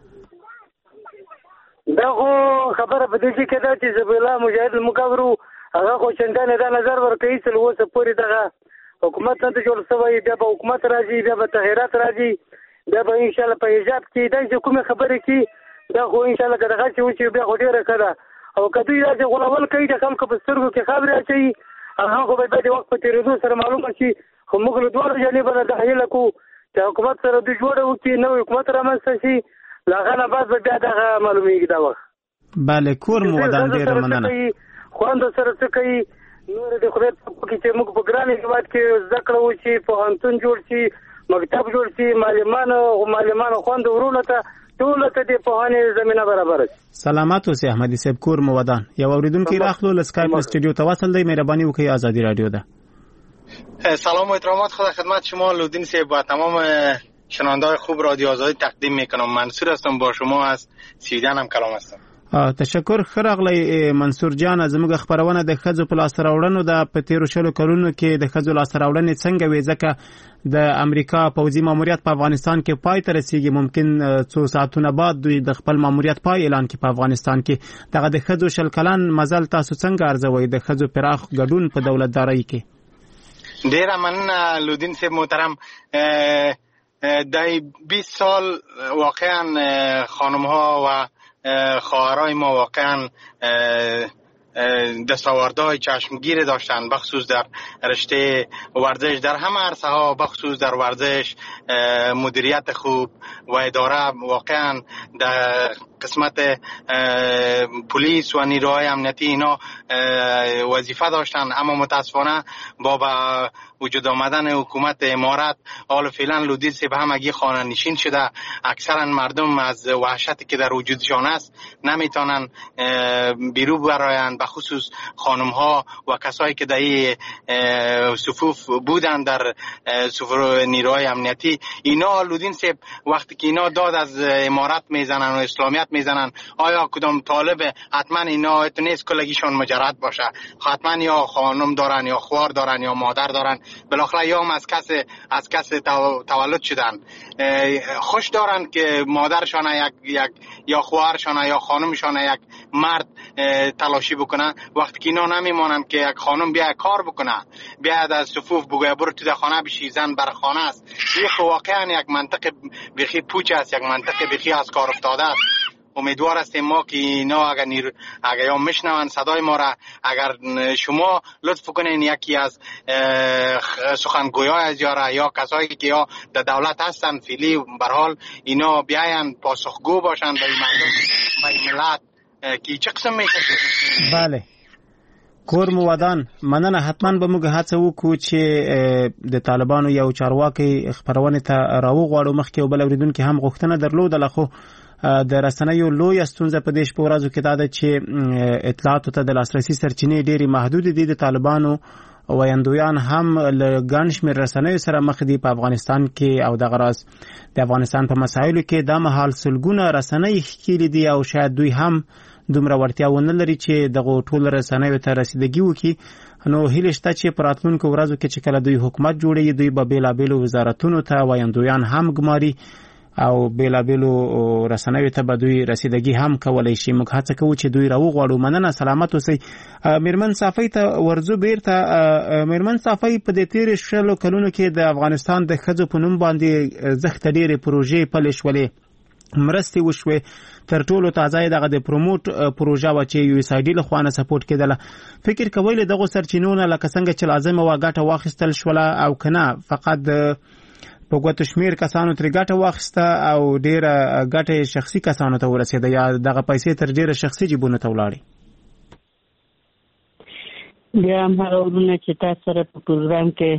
دا خو خبره په دې کې ده چې ذبیح الله مجاهد المکبر هغه خو چندانې دا نظر ورکوي چې له اوسه پورې دغه حکومت نه جوړ شوی، بیا به حکومت راځي، بیا به تغیرات راځي، بیا به انشاءالله په حجاب کې دا چې کومې خبرې کې دا خو انشاءالله که دغه چې وشي بیا خو ډېره ښه ده. او که دوی دا چې غولول کوي د خلکو په سترګو کې خبرې اچوي، هغه خو باید د وخت په تېرېدو سره معلومه شي. خو موږ له دواړو جانبه نه دا هیله کوو چې حکومت سره دوی جوړه وکړي، نوی حکومت رامنځته شي، له هغه نه بعد به بیا دغه معلومېږي دا وخت. بله کور مو ودان، ډېره مننه. خوند سره څه کوي نور د خدای په کې چې موږ په ګران هېواد کې زده کړه وشي، پوهنتون جوړ شي، مکتب جوړ شي، معلمانو معلمانو خوند ورونه ته ټول ته د پوهنې زمينه برابر شي. سلامات اوسئ احمدي صاحب، کور مو ودان. یو اوریدونکو راخلو ل اسکایپ استودیو ته وصل دی، مهرباني وکړئ آزادی رادیو ده. سلام و احترامات خدا خدمت شما لودین صاحب و تمام شنونده‌های خوب رادیو آزادی تقدیم میکنم. منصور هستم، با شما از سویدن هم کلام هستم. تشکر. خراغلی منصور جان، زموږ خبرونه د ښځو په لاس راوړنو د په تیرو شلو کلونو کې د ښځو لاس راوړنې څنګه وې، ځکه د امریکا پوځي ماموریت په افغانستان کې پای ته رسیږي، ممکن څو ساعتونه بعد دوی د خپل ماموریت پای اعلان کړي په افغانستان کې. دغه د ښځو شل کلن مزل تاسو څنګه ارزوئ، د ښځو پراخ ګډون په دولتدارۍ کې؟ ډېره مننه لودین صاحب محترم. د بیست سال واقعا خانم‌ها و خواهرای ما واقعا دستاوردهای چشمگیر داشتن، بخصوص در رشته ورزش، در همه عرصه ها، بخصوص در ورزش، مدیریت خوب و اداره. واقعا در قسمت پلیس و نیروهای امنیتی اینا وظیفه داشتن، اما متاسفانه با با وجود آمدن حکومت امارت حال فعلا لودین صاحب همگی خانه نشین شده. اکثرا مردم از وحشتی که در وجودشان است نمیتونن بیرو برآیند، به خصوص خانم ها و کسایی که در این صفوف بودن در صفوف نیروهای امنیتی. اینا لودین صاحب وقتی که اینا داد از امارت میزنن و اسلامیت میزنن، آیا کدام طالب حتما اینا نیست کلگیشون مجرد باشه، حتما یا خانم دارن یا خوار دارن یا مادر دارن، بالاخره یا هم از کس از کس تولد شدن. خوش دارن که مادرشان یک یک یا خواهرشان یا خانمشان یک مرد تلاشی بکنه، وقتی که اینا نمیمانن که یک خانم بیا کار بکنه، بیاد از صفوف بگه برو تو خانه بشی، زن بر خانه است. این واقعا یک منطق بخی پوچ است، یک منطق بخی از کار افتاده است. امیدوار هستیم ما که اینا اگر نیر اگر یا میشنون صدای ما را، اگر شما لطف کنین یکی از سخنگویای از یاره یا کسایی که یا در دولت هستن فعلی به هر حال اینا بیاین پاسخگو باشن به مردم به ملت که چه قسم میشه. بله کور مو ودان. مننه. حتما به موږ هڅه وکړو چې د طالبانو یو چارواکي خبرونه ته راوغواړو. مخکې یو بل اوریدونکو هم غوښتنه درلوده، خو د رسنیو لوی ستونزه په دې شپو ورځو کې دا ده چې اطلاعاتو ته د لاسرسي سرچینې ډېرې محدود دي. د طالبانو ویندویان هم له ګڼ شمېر رسنیو سره مخ دي په افغانستان کې، او دغه راز د افغانستان په مسایلو کې دا مهال سلګونه رسنۍ ښکېلې دي، او شاید دوی هم دومره وړتیا ونه لري چې دغه ټول رسنیو ته رسیدګي وکړي. نو هیله شته چې په راتلونکو ورځو کې چې کله دوی حکومت جوړوي، دوی به بېلابېلو وزارتونو ته ویندویان هم ګماري او بېلابېلو رسنیو ته به دوی رسیدګي هم کولی شي. موږ هڅه کوو چې دوی راوغواړو. مننه. سلامت اوسئ. میرمن صافی ته ورځو بیرته. میرمن صافی، په دې تېرو شلو کلونو کې د افغانستان د ښځو په نوم باندې زښته ډېرې پروژې پلې شولې، مرستې وشوې. تر ټولو تازه دغه د پروموټ پروژه و چې یو اس آی ډي له خوا نه سپورټ کېدله. فکر کوئ له دغو سرچینو نه لکه څنګه چې لازمه وه ګټه واخیستل شوله، او که نه فقط په ګوتو شمېر کسانو ترې ګټه واخیسته او ډېره ګټه شخصي کسانو ته ورسېده، یا دغه پیسې تر ډېره شخصي جیبونو ته ولاړې؟ بیا هم هغه ورونه چې تاسو سره په پروګرام کې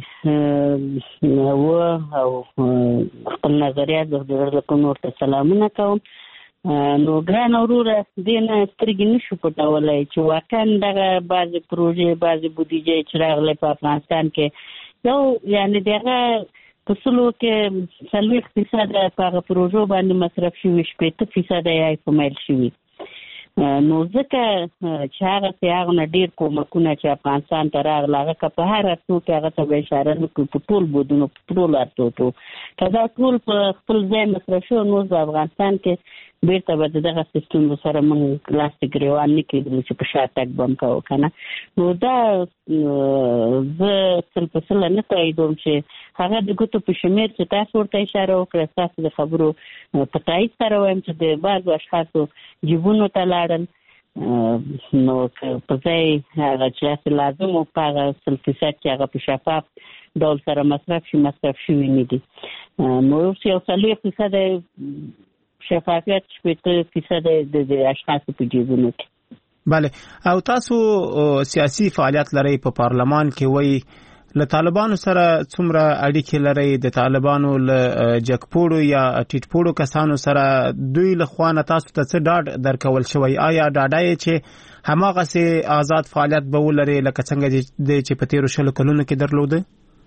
و او خپل نظریات درلودل کوم، ورته سلامونه کوم. نو ګران وروره دې نه سترګې نشو پټولی چې واقعا دغه بعضې پروژې بعضې بودیجې چې راغلی په افغانستان کې یو یعنی دغه په سلو کې څلوېښت فیصده په هغه پروژو باندې مصرف شوي، شپېته فیصده یې په میل شوي. نو ځکه چې هغه څه هغه نه ډېر کومکونه چې افغانستان ته راغله، هغه که په هر اړتو کې هغه ته به اشاره نه کړو، په ټول بودونو په ټول اړتو کې که دا ټول په خپل ځای مصرف شو، نو په افغانستان کې بیرته به د دغه ستونزو سره موږ لاس ګریوان نه کېدلو چې په شا تګ به هم کوو که نه. نو دا زه سل په سله نه تاییدوم چې هغه د ګوتو په شمېر چې تاسو ورته اشاره وکړه، ستاسو د خبرو په تایید سره وایم چې د بعضو اشخاصو جیبونو ته لاړل، نو په ځای هغه چې هسې لازم و په هغه سل فیصد چې هغه په شفاف ډول سره مصرف شي مصرف شوي نه دي. نو اوس یو څلوېښت فیصده شفافیت، شپېته فیصده د اشخاصو په جیبونو کې. بله، او تاسو سیاسي فعالیت لرئ په پارلمان کې، وایي له طالبانو سره څومره اړیکې لرئ؟ د طالبانو له جګپوړو یا ټیټپوړو کسانو سره دوی له خوا نه تاسو ته څه ډاډ درکول شوی؟ آیا ډاډه یې چې هماغسې آزاد فعالیت به ولرئ لکه څنګه دی چې په تېرو شلو کلونو کې درلوده؟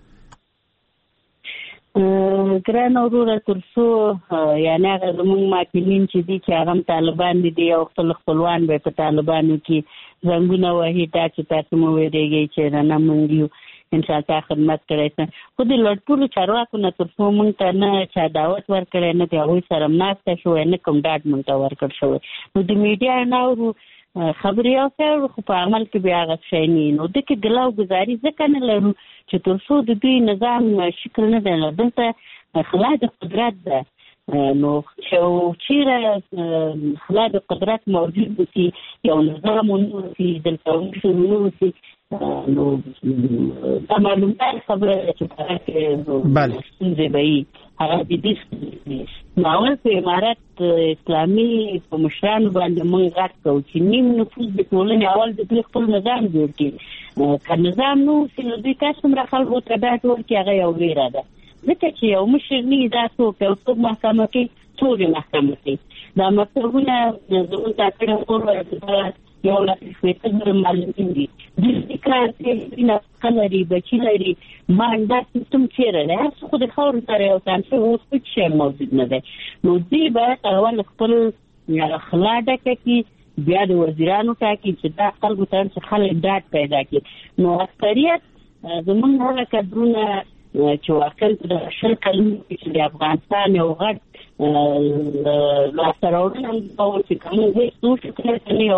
ګرانه وروره، تر څو یعنې هغه زموږ ماکلین چې دي چې هغه هم طالبان دي او خپل خپلوان به په طالبانو کې زنګونه وهي دا چې تاسو مو ویرېږئ چې نه موږ یو انشاءالله خدمت کړی څه. خو د لوړپوړو چارواکو نه تر څو موږ ته نه چا دعوت ورکړی، نه د هغوی سره ناسته شوی، نه کوم ډاډ موږ ته ورکړ شوی. نو د میډیا نه اورو خبرې یو څه، خو په عمل کې بیا هغه شی نه. نو دغه ګلا او ګزاري ځکه نه لرو چې تر څو د دوی نظام شکل نه دی، دلته خلا د قدرت ده. نو چې چیرې خلا د قدرت موجود وي، یو نظام ونوسي، دلته ونشو ونوسي، نو دا معلومه خبره ده چې په هغه کې ستونزې به وي. هغه د دې ستونزې نو اول په امارت اسلامي په مشرانو باندې موږ غږ کوو چې نیم نفوذ د ټولنې اول د دوی خپل نظام جوړ کړي. که نظام نه اوسي نو دوی که څومره خلکو ته دا ټول کړي، هغه یو ویره ده. ځکه چې یو مشر نه دا څوک یو څوک محکمه کوي، ټولې محکمه کوي. دا مکتبونه زموږ ټاکلي قوه یو لس شپېته زره معلمین دي، دوی کار کوي، نفقه لري، بچي لري. ما دا سیستم چیرې دی؟ هر څه خو د خاورو سره یو شان شوی، اوس هېڅ شی موجود نه دی. نو دوی باید اول خپل خلا ډکه کړي، بیا د وزیرانو ټاکي چې دا خلکو ته چې خلک ډاډ پیدا کړي. نو اکثریت زموږ هغه کدرونه چې واقعا د شل کلونو کې چې د افغانستان یو غټ لاسته راوړنه ډول چې کوم هیڅ څوک نه یو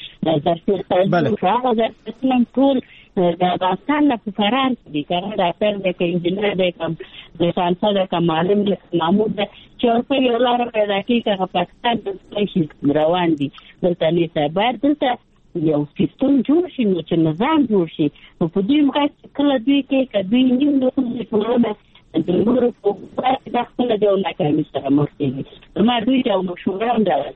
هغه درسونه ټول د افغانستان نه په فرار دي، که هغه ډاکټر دی، که انجینر دی، که لیسانسه دی، که معلم دی، که مامور دی، چې ورته یو لاره پیدا کړي، که هغه پاکستان ته تللی روان دي. دلته نه باید دلته یو سیستم جوړ شي، نو چې نظام جوړ شي. نو په دوی مغاز کله دوی کې که دوی نیم نفوذ د ټولنه د نورو په باید دا خپله د یو ناکامي سره مخ کېږي. ما دوی ته یو مشوره هم ډول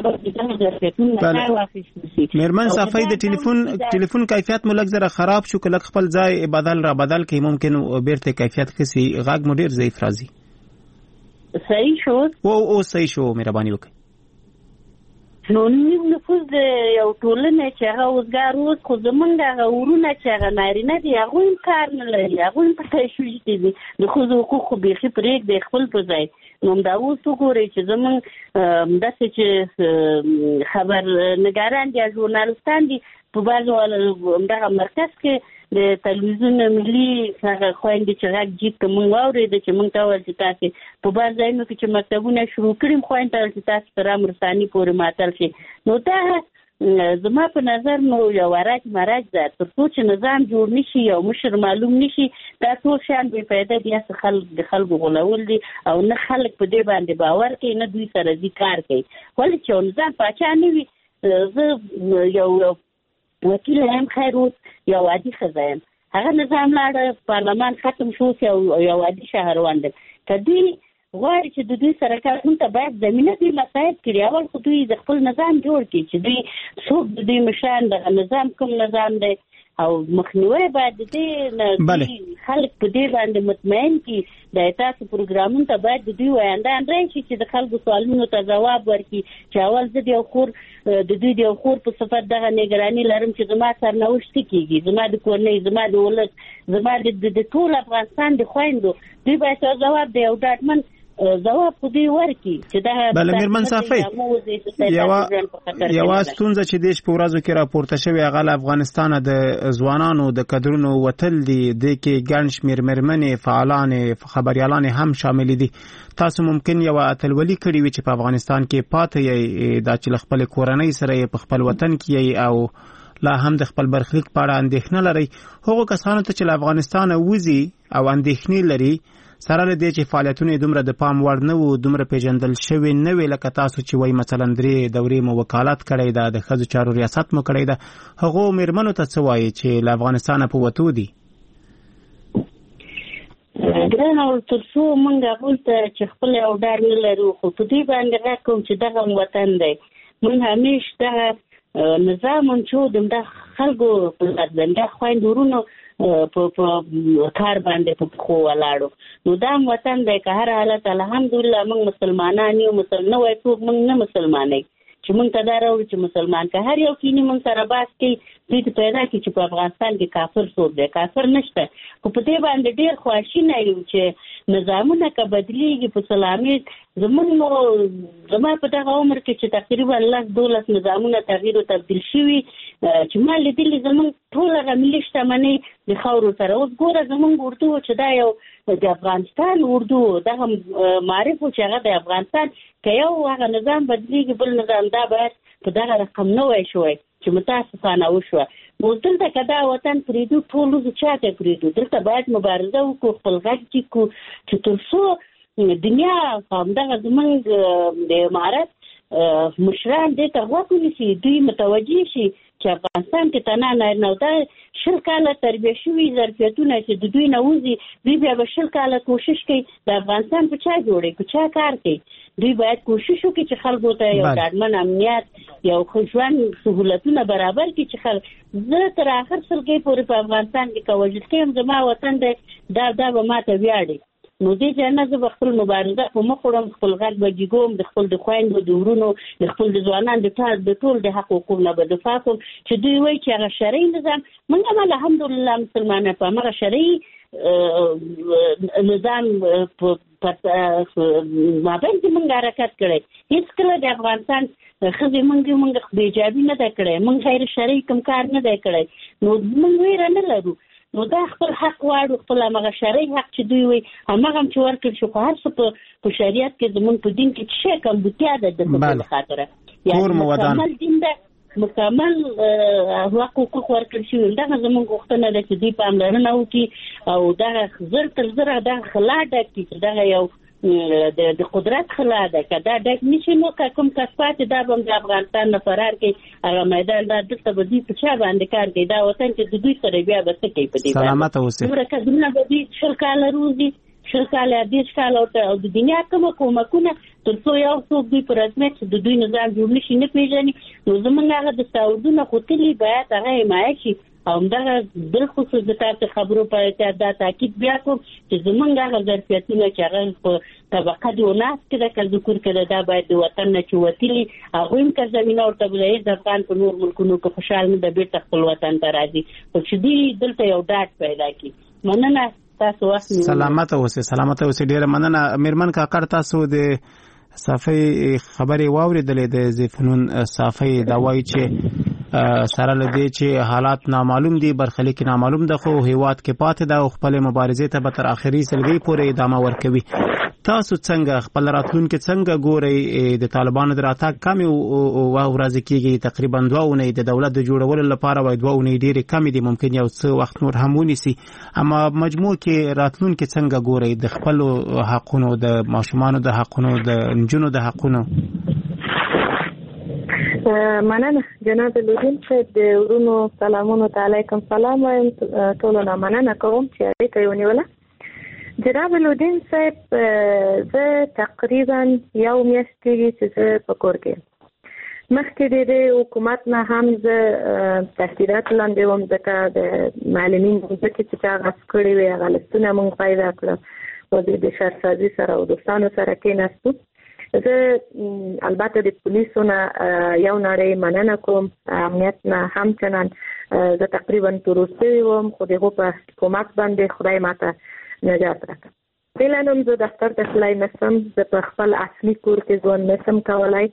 میرمن صافی، د ټلیفون ټلیفون کیفیت مو لږ زره خراب شو، که لږ خپل ځای بدل را بدل کړئ ممکن بیرته کیفیت ښه شي. غږ مو ډېر ضعیف راځي. صحیح شو؟ او او صحیح شو، مهرباني وکړئ. نو نیم نفوذ د یو ټولنه چې هغه وزګار اوس، خو زمونږ هغه ورونه چې هغه نارینه دي هغوی هم کار نه لري، هغوی هم په تشویش دي، د ښځو حقوق خو بیخي پرېږدي خپل په ځای. نو همدا اوس وګورئ چې زمونږ داسې چې خبرنګاران دي، ژورنالستان دي، په بعضو همدغه مرکز کې د تلویزیون ملي هغه خویندې چې غږ جیب ته مونږ واورېده چې مونږ ته وویل چې تاسې په بعض ځایونو کې چې مکتبونه شروع کړي م خویندې ته وویل چې تاسې تر امر ثاني پورې ماتل شي. نو دا زما په نظر نو یو راج مراج ده، تر څو چې نظام جوړ نشي، یو مشر معلوم نشي، دا ټول شیان بې فایده دي. هسې خلک د خلکو غولول دي، او نه خلک په دې باندې باور کوي، نه دوی سره ځي کار کوي. ولې چې یو نظام پاچا نه وي، زه یو وکیل هم خیر اوس یو عادي ښځه یم، هغه نظام لاړه، پارلمان ختم شو، یو عادي شهروان دی. که دوی غواړي چې د دوی سره کار موږ ته باید زمینه دوی مساعد کړي. اول خو دوی د خپل نظام جوړ کړي چې دوی څوک د دوی مشران، دغه نظام کوم نظام دی، او مخنیوی باید د دې بله خلک په دې باندې مطمئن کی د تاسو پروګرامونو ته باید د دوی وایندان راشي چې د خلکو سوالونو ته جواب ورکړي چې اول زه د یو خور د دوی د یو خور په صفت دغه نگرانی لرم چې زما سرنوشت کیږي، زما د کورنۍ، زما د ولس، زما د ټول افغانستان د خويندو. دوی باید جواب دی او ډاډمن جواب خو دی ورکړي چې دا بل میرمن صافی یو یو ستونزه چې دیش په ورځو کې راپورته شوی هغه افغانستان د ځوانانو د کډرونو وتل دي د کې ګڼ شمېر میرمنې فعالان خبريالان هم شامل دي. تاسو ممکن یو اتلولي کړی وي چې په افغانستان کې پاتې یې د چې خپل کورنۍ سره په خپل وطن کې او لا هم د خپل برخلیک په اړه اندېښنه لري. هغه کسانو ته چې افغانستان وځي او اندېښنې لري سره له دې چې فعالیتونه دومره د پام وړ نه وو، دومره پیژندل شوی نه وی لکه تاسو چې وای مثلا درې دورې مو وکالت کړی دا د خځو چارو ریاست مو کړی دا، هغه میرمنو ته څه وایي چې له افغانستان په وتو دي؟ ګرانه تر څو مونږ غوښته چې خپل او ډار نه لرو، خو په دې باندې راکوم چې دغه وطن دی. مونږ همیش دغه نظام چې د خلکو په ځنده خويندورونو په کار باندې په خو ولاړو. نو دا وطن دی که هر حالت الحمدلله موږ مسلمانان یو، مسلمان وای څوک موږ نه مسلمانای چې موږ ته دا راوړي چې مسلمان که هر یو کینی موږ سره باس کوي دې پیدا کی چې په افغانستان کې کافر څوک دی، کافر نشته. خو په دې باندې ډیر خواشینه یو چې نظامونه که بدلیږي په سلامي زمونږ زما په دغه عمر کې چې تقریبا لس دولس نظامونه تغییر او تبدیل شوي چې ما لیدلي زمونږ ټول هغه ملي شتمنۍ د خاورو سره. اوس ګوره زمونږ اردو چې دا یو د افغانستان اردو دغه معرف چې هغه د افغانستان که یو هغه نظام بدلیږي بل نظام دا باید په دغه رقم نه وای شوی چې متاسفانه وشوه. نو دلته که دا وطن پرېږدو ټول زه چا ته پرېږدو؟ دلته باید مبارزه وکړو، خپل غږ ټیټ کړو چې تر څو دنیا همدغه زمونږ د امارت مشران دې ته غوږ ونیسي، دوی متوجه شي چې افغانستان کې تنها نارینه او دا شل کاله تربیه شوي ظرفیتونه چې د دوی نه وځي، دوی بیا به شل کاله کوشش کوي د افغانستان په چا جوړوي، په چا کار کوي. دوی باید کوشش وکړي چې خلکو ته یو ډاډمن امنیت یو ښه ژوند سهولتونه برابر کړي چې خلک زه تر آخر سلګۍ پورې په افغانستان کې که وجود کوم زما وطن دی دا دا به ما ته ویاړي. نو دې ځای زه به خپل مبارزه په مخ وړم، خپل غږ به جګوم، د خپل د خویندو د ورونو د خپل د ځوانانو د ټول د حقوقو نه به دفاع کوم چې دوی وایي چې هغه شرعي نظام موږ هم الحمدلله مسلمانان په همغه شرعي نظام په مابین کې موږ حرکت کړی. هېڅکله د افغانستان ښځې موږ موږ بېجابي نه ده کړی، موږ غیر شرعي کوم کار نه دی کړی. نو موږ ویره نه لرو. نو دا خپل حق واړو، خپل هغه شرعي حق چې دوی وي همغه هم چې ورکړل شو. خو هر څه په شریعت کې زمونږ په دین کې چې شی کمبودیا ده د خپل خاطره یعنې مکمل دین ده، مکمل حقوق ورکړل شوي. دغه زمونږ غوښتنه ده چې دوی پاملرنه وکړي او دغه زر تر زره دغه خلا ډک کړي چې دغه یو د قدرت خلا ده. که دا ډک نشي نو که کوم کس پاتې دا به د افغانستان نه فرار کوي، هغه میدان دا دلته به دوی په چا باندې کار کوي؟ دا وطن چې د دوی سره بیا به څه کوي په دې باندې؟ سلامت اوسئ. دومره کډرونه به دوی شل کاله روزي، شل کاله دېرش کاله او د دنیا کومه کومکونه تر څو یو څوک دوی په رسمیت چې د دوی نظام جوړ نشي نه پېژني. نو زمونږ هغه د سعودونه خو تلي باید هغه حمایه شي. او همدغه بالخصوص د تاسو خبرو په اړه دا تاکید بیا کوم چې زمونږ هغه ظرفیتونه چې هغه په طبقه د وناس کې د که ذکر کړه دا باید د وطن نه چې وتلي هغوی هم که زمینه ورته ولایي د افغان په نور ملکونو کې خوشحال نه ده بیرته خپل وطن ته راځي، خو چې دوی دلته یو ډاډ پیدا کړي. مننه تاسو وخت نیولو. سلامت اوسئ. سلامت اوسئ. ډېره مننه میرمن کاکړ. تاسو د صافی خبرې واورېدلې د زیفنون صافی دا وایي چې سره لدی چې حالات نامعلوم دي، برخلیک نامعلوم ده، خو هیواد کې پاتې ده او خپل مبارزې ته به تر آخري سلګۍ پورې ادامه ورکوي. تاسو څنګه خپل راتلونکي څنګه ګورئ؟ د طالبانو د راتګ کمې ورځې کېږي، تقریبا دوه اونۍ د دولت د جوړولو لپاره وایي دوه اونۍ ډېرې کمې دي، ممکن یو څه وخت نور هم ونیسي. اما مجموع کې راتلونکي څنګه ګورئ د خپلو حقونو، د ماشومانو د حقونو، د نجونو د حقونو؟ مننه جناب لودین صاحب، د ورونو سلامونو ته علیکم سلام وایم، ټولو نه مننه کوم چې اړیکه یې ونیوله. جناب لودین صاحب زه تقریبا یو میاشت کېږي چې زه په کور کې مخکې د حکومت نه هم زه تحصیلات لاندې وم، ځکه د معلمین ځکه چې چا غصب کړي وي هغه لستونه موږ پیدا کړل او د شهرسازي سره او دوستانو سره کېناستو. زه البته د پولیسو نه یو نړۍ مننه کوم، امنیت نه هم چنان زه تقریبا تور شوی وم، خو دغه په حکومت باندې خدای ماته نجات راکړ. بلا نوم زه دفتر ته تللی نشم، زه په خپل اصلي کور کې ژوند نشم کولی.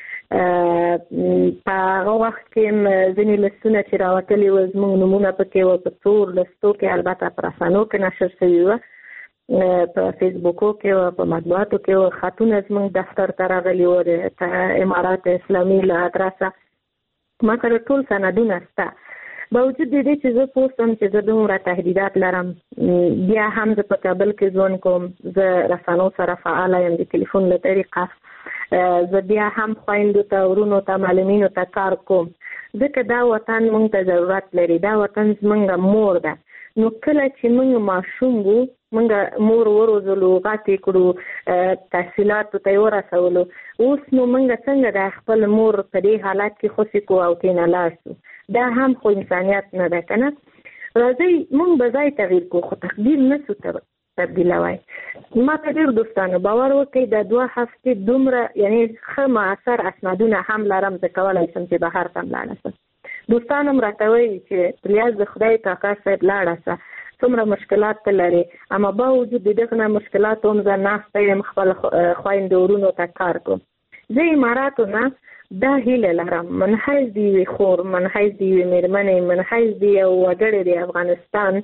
په هغه وخت کې ځینې لستونه چې راوتلي وو زموږ نومونه پکې وو په تور لستو کې، البته په رسنیو کې نشر شوي وو، په فیسبوکو کې وو، په مطبوعاتو کې وو، خطونه زموږ دفتر ته راغلي وو د امارات اسلامي له ادرسه. ما سره ټول سندونه شته، باوجود د دې چې زه پوه شم چې زه دومره تهدیدات لرم، بیا هم زه په کابل کې ژوند کوم، زه رسنیو سره فعاله یم د ټلیفون له طریقه، زه بیا هم خویندو ته ورونو ته معلمینو ته کار کوم، ځکه دا وطن موږ ته ضرورت لري، دا وطن زموږ مور ده. نو کله چې موږ ماشوم وو موږ مور وروزلو، غاتې کړو، تحصیلاتو ته یې ورسولو، اوس نو موږ څنګه د خپل مور په دې حالت کې خوشې کړو او کېنه لاړ شو؟ دا هم خو انسانیت نه ده که نه؟ راځئ موږ به ځای تغییر کړو، خو تقدیر نه شو تبدیلوای. ما ته ډېر دوستانو باور وکړئ د دوه هفتې دومره یعنی ښه مؤثر اسنادونه هم لرم، زه کولی شم چې بهر ته هم لاړه شم. دوستان هم راته وایي چې ریاض د خدای کاکا صاحب لاړه شه، څومره مشکلات ته لري، اما باوجود د دغه نه مشکلاتو هم زه ناسته یم خپل خویندو ورونو ته کار کوم. زه اماراتو نه دا هیله لرم، منحیز د یوې خور، منحیز د یوې مېرمنې، منحیز د یو وګړي د افغانستان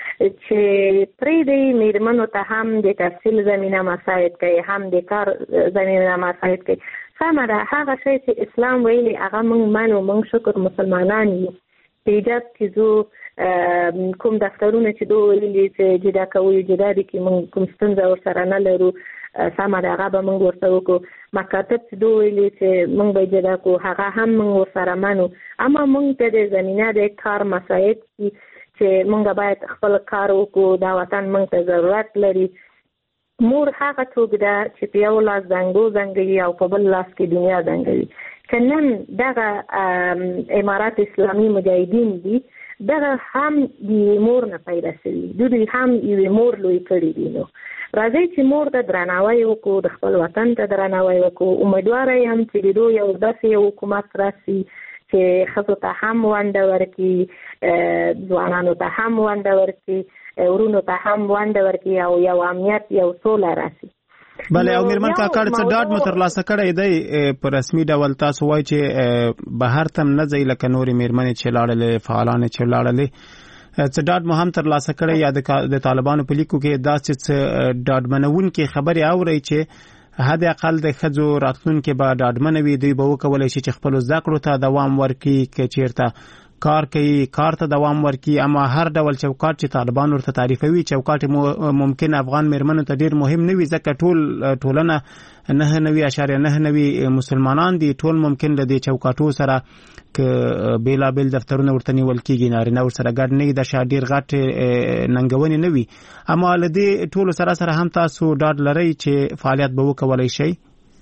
چې پرېږدي مېرمنو ته هم د تحصیل زمینه مساعد کوي، هم د کار زمینه مساعد کوي. سمه ده، هغه شی چې اسلام ویلي هغه موږ منو، موږ شکر مسلمانان یو. په ایجاب کې زه کوم دفترونه چې دوی ویلي چې جدا کوي، جدا دي کې موږ کوم ستونزه ورسره نه لرو، سمه ده، هغه به موږ ورته وکړو. مکاتب چې دوی ویلي چې موږ به جدا کړو، هغه هم موږ ورسره منو، اما موږ ته د زمینه د کار مساعد دي چې موږ باید خپل کار وکړو، دا وطن موږ ته ضرورت لري. مور هغه څوک ده چې په یو لاس زنګو زنګوي او په بل لاس کې دنیا زنګوي. که نن دغه امارات اسلامي مجاهدین دي، دغه هم د مور نه پیدا شوي، دوی هم یوې مور لوی کړي دي. نو راځئ چې مور ته درناوی وکړو، د خپل وطن ته درناوی وکړو. امیدواره یم چې د دوی یو داسې یو حکومت راسي چې ښځو ته هم ونډه ورکړي، ځوانانو ته هم ونډه ورکړي، ورونو ته هم ونډه ورکړي او یو امنیت، یو سوله راسي. بله، او میرمن کاکا څه ډاډ مو ترلاسه کړی دی په رسمي ډول؟ تاسو وایئ چې بهر ته هم نه ځئ لکه نورې میرمنې چې لاړلې، فعالانې چې لاړلې، څه ډاډ مو هم ترلاسه کړی یا د طالبانو په لیکو کې داسې څه ډاډمنونکې خبرې اورئ چې حد اقل د ښځو راتلونکې به ډاډمنه وي، دوی به وکولی شي چې خپلو زده کړو ته دوام ورکړي، که چېرته کار کوي کار ته دوام ورکړي. اما هر ډول چوکاټ چې طالبان ورته تعریفوي، چوکاټ ممکن افغان میرمنو ته ډېر مهم نه وي، ځکه ټول ټولنه نه نوي اشاریه نه نوي مسلمانان دي، ټول ممکن له دې چوکاټو سره که بېلابېل دفترونه ورته نیول کېږي، نارینه ورسره ګډ نه وي، د شا ډېر غټ ننګونې نه وي. اما له دې ټولو سره سره هم تاسو ډاډ لرئ چې فعالیت به وکولی شئ؟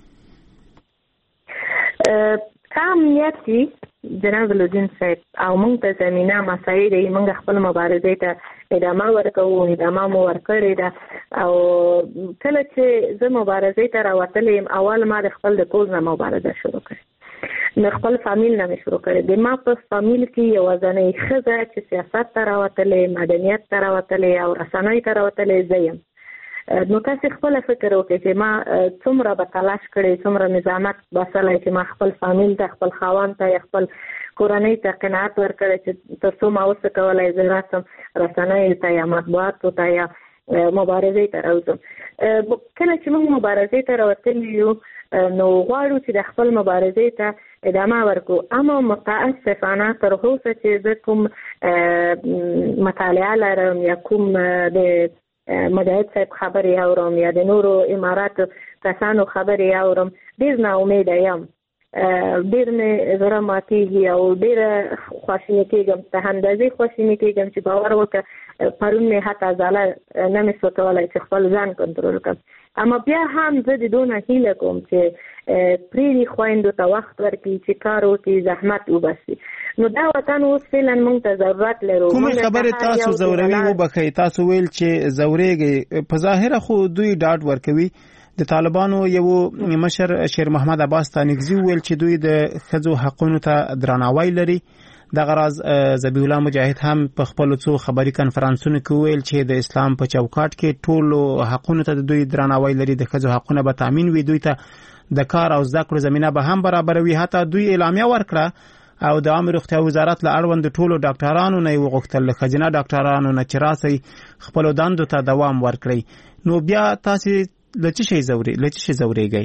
امنیت دي جناب لودین صاحب، او موږ ته زمینه مساعد یې، موږ خپل مبارزې ته ادامه ورکوو، ادامه مو ورکړې ده. او کله چې زه مبارزې ته راوتلی یم، اول ما د خپل د کور نه مبارزه شروع کړې، د خپل فامیل نه مې شروع کړې. د ما په فامیل کې یوازینۍ ښځه چې سیاست ته راوتلې، مدنیت ته راوتلې او رسنیو ته راوتلې زه یم. نو تاسې خپله فکر وکړئ چې ما څومره به تلاش کړی، څومره نظامت باسلی چې ما خپل فامیل ته، خپل خاوند ته یا خپل کورنۍ ته قناعت ورکړی چې تر څو ما وڅه کولی زه راسم رسنیو ته یا مطبوعاتو ته یا مبارزې ته راوځم. کله چې موږ مبارزې ته راوتلي یو، نو غواړو چې د خپل مبارزې ته ادامه ورکړو. اما متاسفانه تر اوسه چې زه کوم مطالعه لرم یا کوم د مجاهد صاحب خبرې اورم یا د نورو امارات کسانو خبرې اورم، ډېر نا امیده یم ډېر مې زړه ماتېږي او ډېره خواشیني کېږم، په همداسې خواشیني کېږم چې باور وکړه پرون مې حتی ځاله نه مې سو کولی چې خپل ځان کنټرول کړم. اما بیا هم زه د دونه هیله کوم چې پرېږدي خویندو ته وخت ورکړي چې کار وکړي، زحمت وباسي. نو دا وطن اوس فعلا موږ ته ضرورت لرو. کومې خبرې تاسو زوروي وبخئ؟ تاسو ویل چې زورېږئ، په ظاهره خو دوی ډاډ ورکوي. د طالبانو یو مشر شیر محمد عباس تانیګزي ویل چې دوی د ښځو حقونو ته درناوی لري. دغه راز ذبیح الله مجاهد هم په خپل څو خبري کنفرانسونو کې ویل چې د اسلام په چوکاټ کې ټول حقونو ته دوی درناوی لري، د ښځو حقونه به تامین وي، دوی ته د کار او زده کړو زمينه به هم برابروي. حتی دوی اعلامیه ورکړه او د عامه روغتیا وزارت له اړوند ټولو ډاکټرانو نه وغوښتل ښځینه ډاکټرانو نه چې راسي خپل دندو ته دوام ورکړي. نو بیا تاسو لچ شي زوري لچ شي زوريږي؟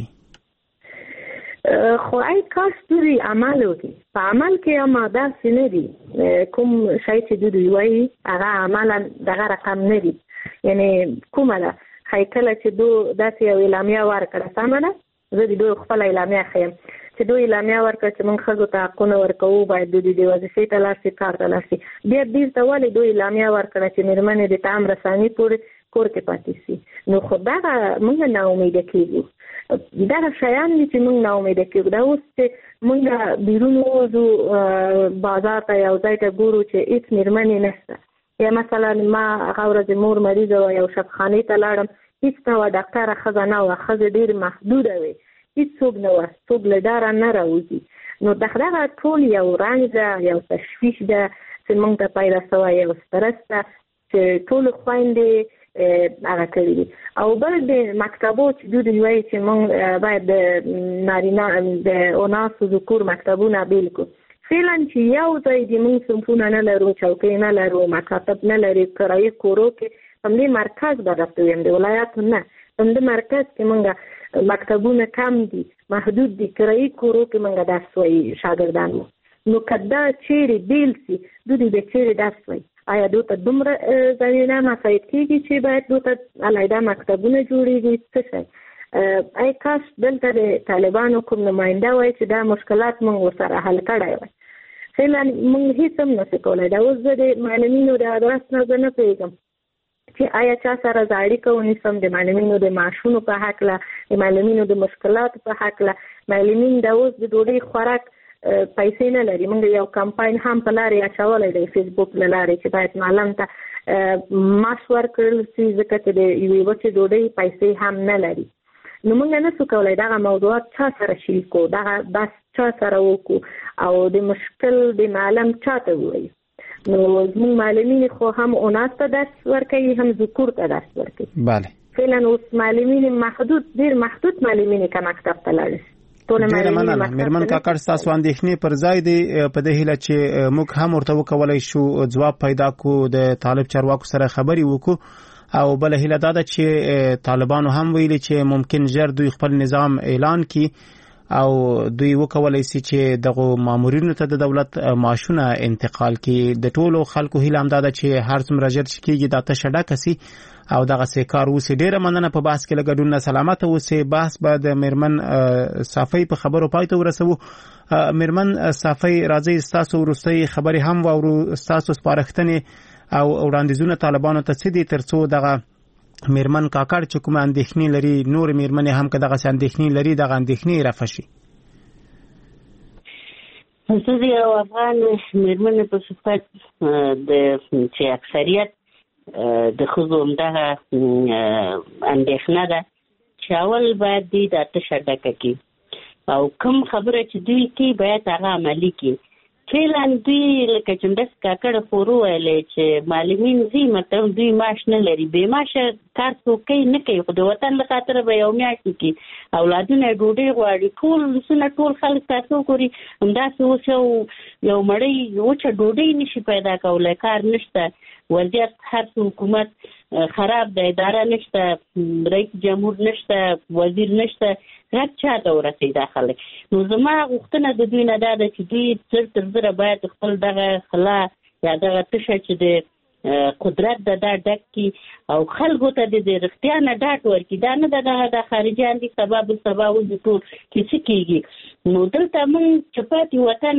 خو اي کاش دوی عمل وکړي. په عمل کې هم داسې نه دي، کوم شی چې دوی وایي هغه عملا دغه رقم نه دي. یعنی کومه ده هیکله چې دوی داسې یو اعلامیه ورکړه، سمه ده، زه د دوی خپل اعلامیه ښیم چې دوی اعلامیه ورکړه چې موږ ښځو ته حقونه ورکوو، باید دوی د وظیفې ته لاړ شي، کار ته لاړ شي. بیا بیرته ولې دوی اعلامیه ورکړه چې مېرمنې د تعام رساني پورې کور کې پاتې شي؟ نو خو دغه موږ نه امیده کېږو، دغه شیان دي چې موږ نه امیده کېږو. دا اوس چې موږ بیرون ووځو بازار ته یو ځای ته ګورو چې هېڅ مېرمنې نشته، یا مثلا ما هغه ورځ مور مریضه وه، یو شفخانې ته لاړم، هېڅ نه وه، ډاکټره ښځه نه وه، ښځې ډېرې محدوده وې، هېڅوک نه وه، څوک له ډاره نه راوځي. نو دغه ټول یو رنځ ده، یو تشویش ده چې موږ ته پیدا شوی، یو سترس ده چې ټولو خویندې هغه کړي دي. او بل د مکتبو چې دوی وایي چې موږ باید د نارینه د اناثو ذکور مکتبونه بیل کړو. فعلا چې یو ځای د موږ صنفونه نه لرو، چوکۍ نه لرو، مکاتب نه لري، کرایي کورو کې همدې مرکز به درته ویم، د ولایاتو نه، همدې مرکز کې موږ مکتبونه کم دي، محدود دي، کرایي کورو کې موږ درس وایي شاګردان مو. نو که دا چیرې بیل سي، دوی د چیرې درس وایي، آیا دوی ته دومره زمینه مساعد کېږي چې باید دوی ته علیحده مکتبونه جوړېږي؟ څه شی ای کاش دلته د طالبانو کوم نماینده وای چې دا مشکلات موږ ورسره حل کړی وای. فعلا موږ هېڅ هم نشو کولی. دا اوس زه د معلمینو د ادرس نه زه نه پوهېږم چې آیا چا سره زه اړیکه ونیسم د معلمینو د معاشونو په هکله، د معلمینو د مشکلاتو په هکله. معلمین دا اوس د ډوډۍ خوراک پیسې نه لري. موږ یو کمپاین هم په لارې اچولی دی فیسبوک له لارې چې باید معلم ته معاش ورکړل شي، ځکه چې د یوې وچې ډوډۍ پیسې هم نه لري. نو موږ نه شو کولی دغه موضوعات چا سره شریک کړو، دغه بحث چا سره وکړو او د مشکل د معلم چا ته ووایو. نو زموږ معلمین خو هم اناث ته درس ورکوي، هم ذکور ته درس ورکوي. بله فعلا اوس معلمین محدود، ډېر محدود معلمین که مکتب ته لاړ شي. ډیره مننه میرمن کاکړ، ستاسو اندېښنې پر ځای دی. په دې هیله چې موږ هم ورته وکولی شو ځواب پیدا کړو، د طالب چارواکو سره خبرې وکړو. او بله هیله دا ده چې طالبانو هم ویلي چې ممکن ژر دوی خپل نظام اعلان کړي او دوی وکولی شي چې دغه مامورینو ته د دولت معاشونه انتقال کړي. د ټولو خلکو هیله هم دا ده چې هر څومره ژر چې کېږي دا تشه ډکه سي او دغه سې کار وسي. ډیره مننه په بحث کې له ګډون نه سلامته اوسئ. بحث به د میرمن صافی په خبرو پای ته ورسوو. میرمن صافی راځي ستاسو وروستۍ خبرې هم واورو، ستاسو سپارښتنې او وړاندیزونه طالبانو ته څه دي ترڅو دغه میرمن کاکړ چې کومه اندېښنې لري، نور میرمنې هم که دغسې اندېښنې لري، دغه اندېښنې رفع شي. زه د یو افغان میرمنې په صفت د چې اکثریت د ښځو همدغه اندېښنه ده چې اول باید دوی دا تشه ډکه کړي او کوم خبره چې دوی کوي باید هغه عملي کړي. فعلا دوی لکه چې مرستې کاکړه خو وویلی چې معلمین ځي مطلب دوی معاش نه لري، بې معاشه کار څوک کوي نه کوي، خو د وطن له خاطره به یو میاشت کړي، اولادونه یې ډوډۍ غواړي، ټول سونه ټول خلک تاسو ګوري همداسې اوس یو یو مړۍ وچه ډوډۍ نشي پیدا کولی، کار نشته، وضعیت هر حکومت خراب ده، اداره نشته، رئیس جمهور نشته، وزیر نشته، غږ چاته ورسي دا خلک. نو زما غوښتنه د دوی نه دا ده چې دوی زر تر زره باید خپل دغه خلا یا دغه تشه چې د قدرت د دا ډک کی او خلکو ته د رښتیا نه ډاټ ورکړي. دا نه د خارجيان دي سبب سبا و د ټول کیسه کیږي. نو دلته موږ چپاتي وطن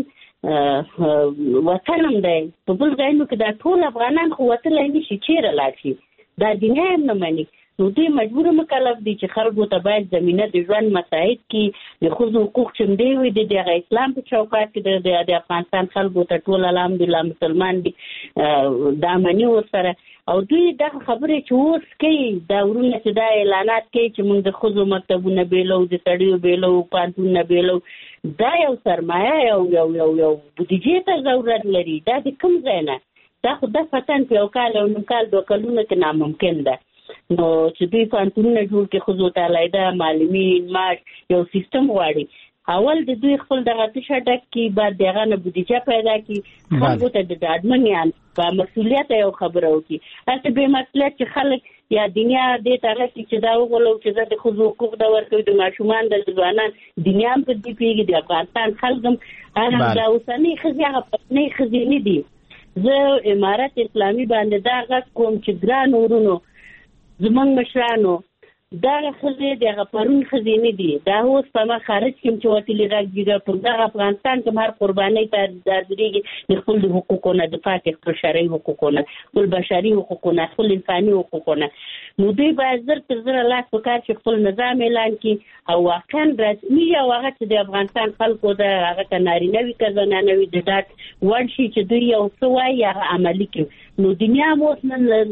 وطن هم دی په بل ځایونو کې دا ټول افغانان خو وتلی نشي چیرې لاړ شي. دا دنیا هم نه مني. نو دوی مجبور مکلف دي چې خلکو ته باید زمینه د ژوند مساعد کی د ښځو حقوق چې دی وي د دغه اسلام په چوکاټ کې د افغانستان خلکو ته ټول الحمدلله مسلمان دي دا مني ورسره. او دوی دا خبرې چې اوس کوي دا ورونه چې دا اعلانات کوي چې موږ د ښځو مکتبونه بیلو د سړیو بیلو پوهنتونونه بیلو دا یو سرمایه یو یو یو یو بودیجې ته ضرورت لري. دا د کوم ځای نه دا خو د فتن په یو کال او نیم کال دوه کلونو کې ناممکن ده. نو چې دوی پوهنتونونه جوړ کړي ښځو ته علیحده معلمین معاش یو سیستم غواړي. اول د دوی خپل دغه تشه ډک کړي بعد دغه نه بودیجه پیدا کړي خلکو ته د ډاډمن یان په مسؤلیت یو خبره وکړي. هسې بې مسؤلیت چې خلک یا دنیا دې ته رسي چې دا وغولو چې زه د ښځو حقوق د ورکوي د ماشومان د ځوانان دنیا هم په دې پوهېږي د افغانستان خلک هم هغه دا اوسنۍ ښځې هغه پخوانۍ ښځې نه دي. زه امارت اسلامي باندې دا غږ کوم چې ګرانو ورونو زمونږ مشرانو دغه ښځې دغه پرون ښځې نه دي. دا اوس په ما خارج کې چې وتلي غږ دیږه پر دغه افغانستان کې هر قربانۍ ته دردرېږي د خپل حقوقو نه دفاع کوي خپل شرعي حقوقو نه خپل بشري حقوقو نه خپل انساني حقوقو نه. نو دوی باید زر تر زره لاس په کار چې خپل نظام اعلان کړي او واقعا رسمي او هغه چې د افغانستان خلکو د هغه که نارینه وي که زنانه وي د ډاډ وړ شي چې دوی یو څه وایي هغه عملي کړي. نو دنیا هم اوس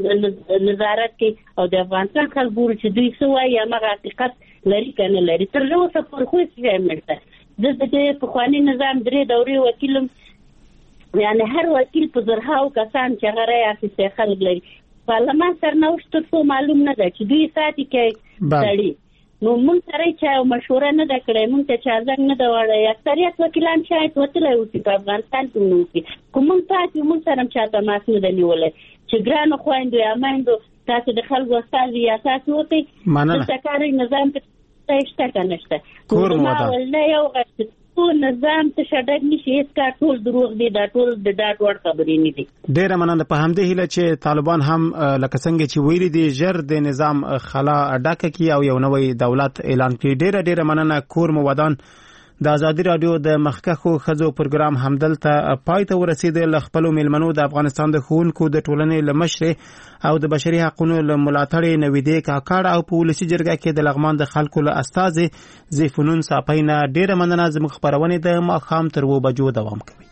نظارت کوي او د افغانستان خلک ګوري چې دوی څه وایي همغه حقیقت لري که نه لري. تر اوسه پورې خو هېڅ شی هم نشته. زه د دې پخواني نظام درې دورې وکیل یم. یعنې هر وکیل په زرهاو کسان چې هغه رایې اخیستی خلک لري. پارلمان سرنوشت تر څو معلوم نه ده چې دوی ساتي کوي سړي. نو موږ سره چا مشوره نه ده کړې موږ ته چا زنګ نه ده وړی. اکثریت وکیلان شاید وتلی اوسي په افغانستان کې نه اوسي خو موږ پاتې موږ سره هم چا تماس نه ده نیولی چې ګرانو خویندو یا میندو تاسو د خلکو استازي یا تاسو وتئ دلته کاري نظام کې شته که نه شته. ما ولنه یو غږ ټول نظام ته شډک نشي هیڅ کار ټول دروغ دي دا ټول د ډاټ وړ خبرې نه دي. ډېره مننه. په همدې هیله چې طالبان هم لکه څنګه چې ویلي دي ژر د نظام خلا ډکه کړي او یو نوی دولت اعلان کړي. ډېره ډېره مننه. کور مو ودان. د ازادي رادیو د مخکښو ښځو پروګرام همدلته پای ته ورسېد. له خپلو میلمنو د افغانستان د ښوونکو د ټولنې له مشرې او د بشري حقونو له ملاتړې نویدې کاکړ او په ولسي جرګه کې د لغمان د خلکو له استازې زیفنون صافۍ نه ډېره مننه. زموږ خپرونې د ماښام تر اوو بجو دوام کوي.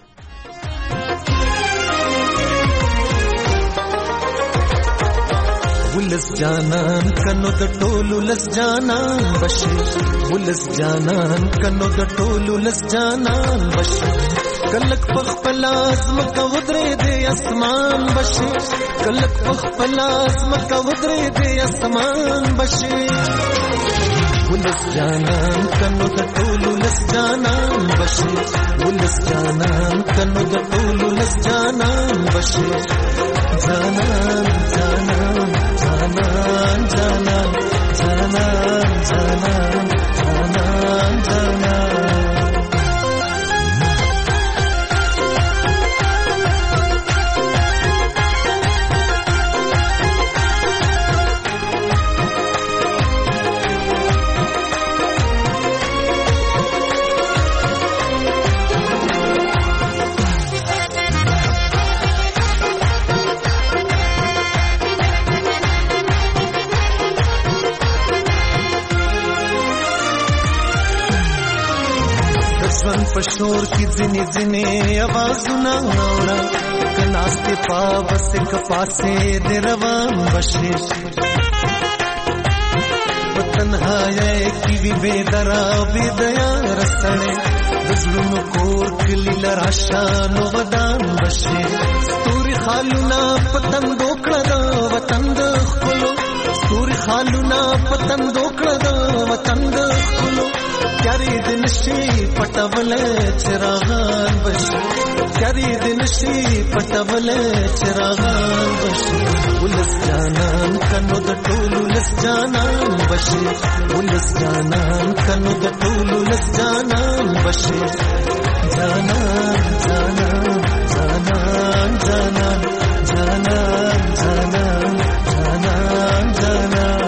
ولس جانان کنو د ټولو لس جانان بشي ولس جانان کنو د ټولو لس جانان بشي کلک پخپل ازمکه ودرې دې اسمان بشي کلک پخپل ازمکه ودرې دې اسمان بشي ولس جانان کنو د ټولو لس جانان بشي ولس جانان کنو د ټولو لس جانان بشي جانان جانان جانان جانان جانان جانان جانان جانان پشور کی ځنې ځنې आवाजونه اورا کناستې پاوس ک پاسې د روان بشي وطنهای کی وی بے درا بے دیا رسړې دزلم کور کلی لراشان ودان بشي ستوري خالونا پتن دوکړه دا وطن د خلو ستوري خالونا پتن دوکړه دا وطن د خلو کاری دن شي پټول چراغان بشي کاری دن شي پټول چراغان بشي ولس جانان کنو د ټولو لس جانان بشي ولس جانان کنو د ټولو لس جانان بشي جانان جانان جانان جانان جانان جانان جانان جانان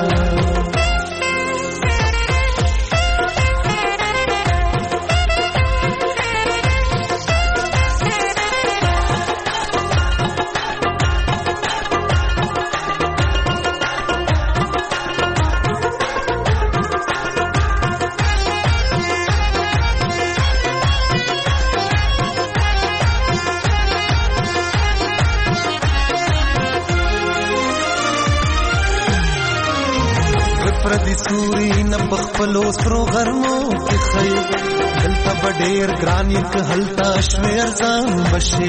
پردي سوري نبخپلو سرو غرمو کې خي دلته بډېر ګران یک هلتا شوي ارزان بشي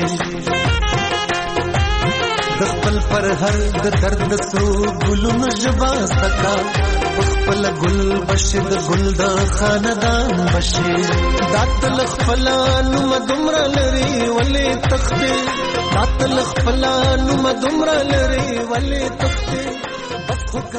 د خپل پر هر د درد سرو ګلونو جبا سکا خپل ګل بشي د ګل د خاندان بشي داتل خپلانو مدمر لري ولې تخته داتل خپلانو مدمر لري ولې تخته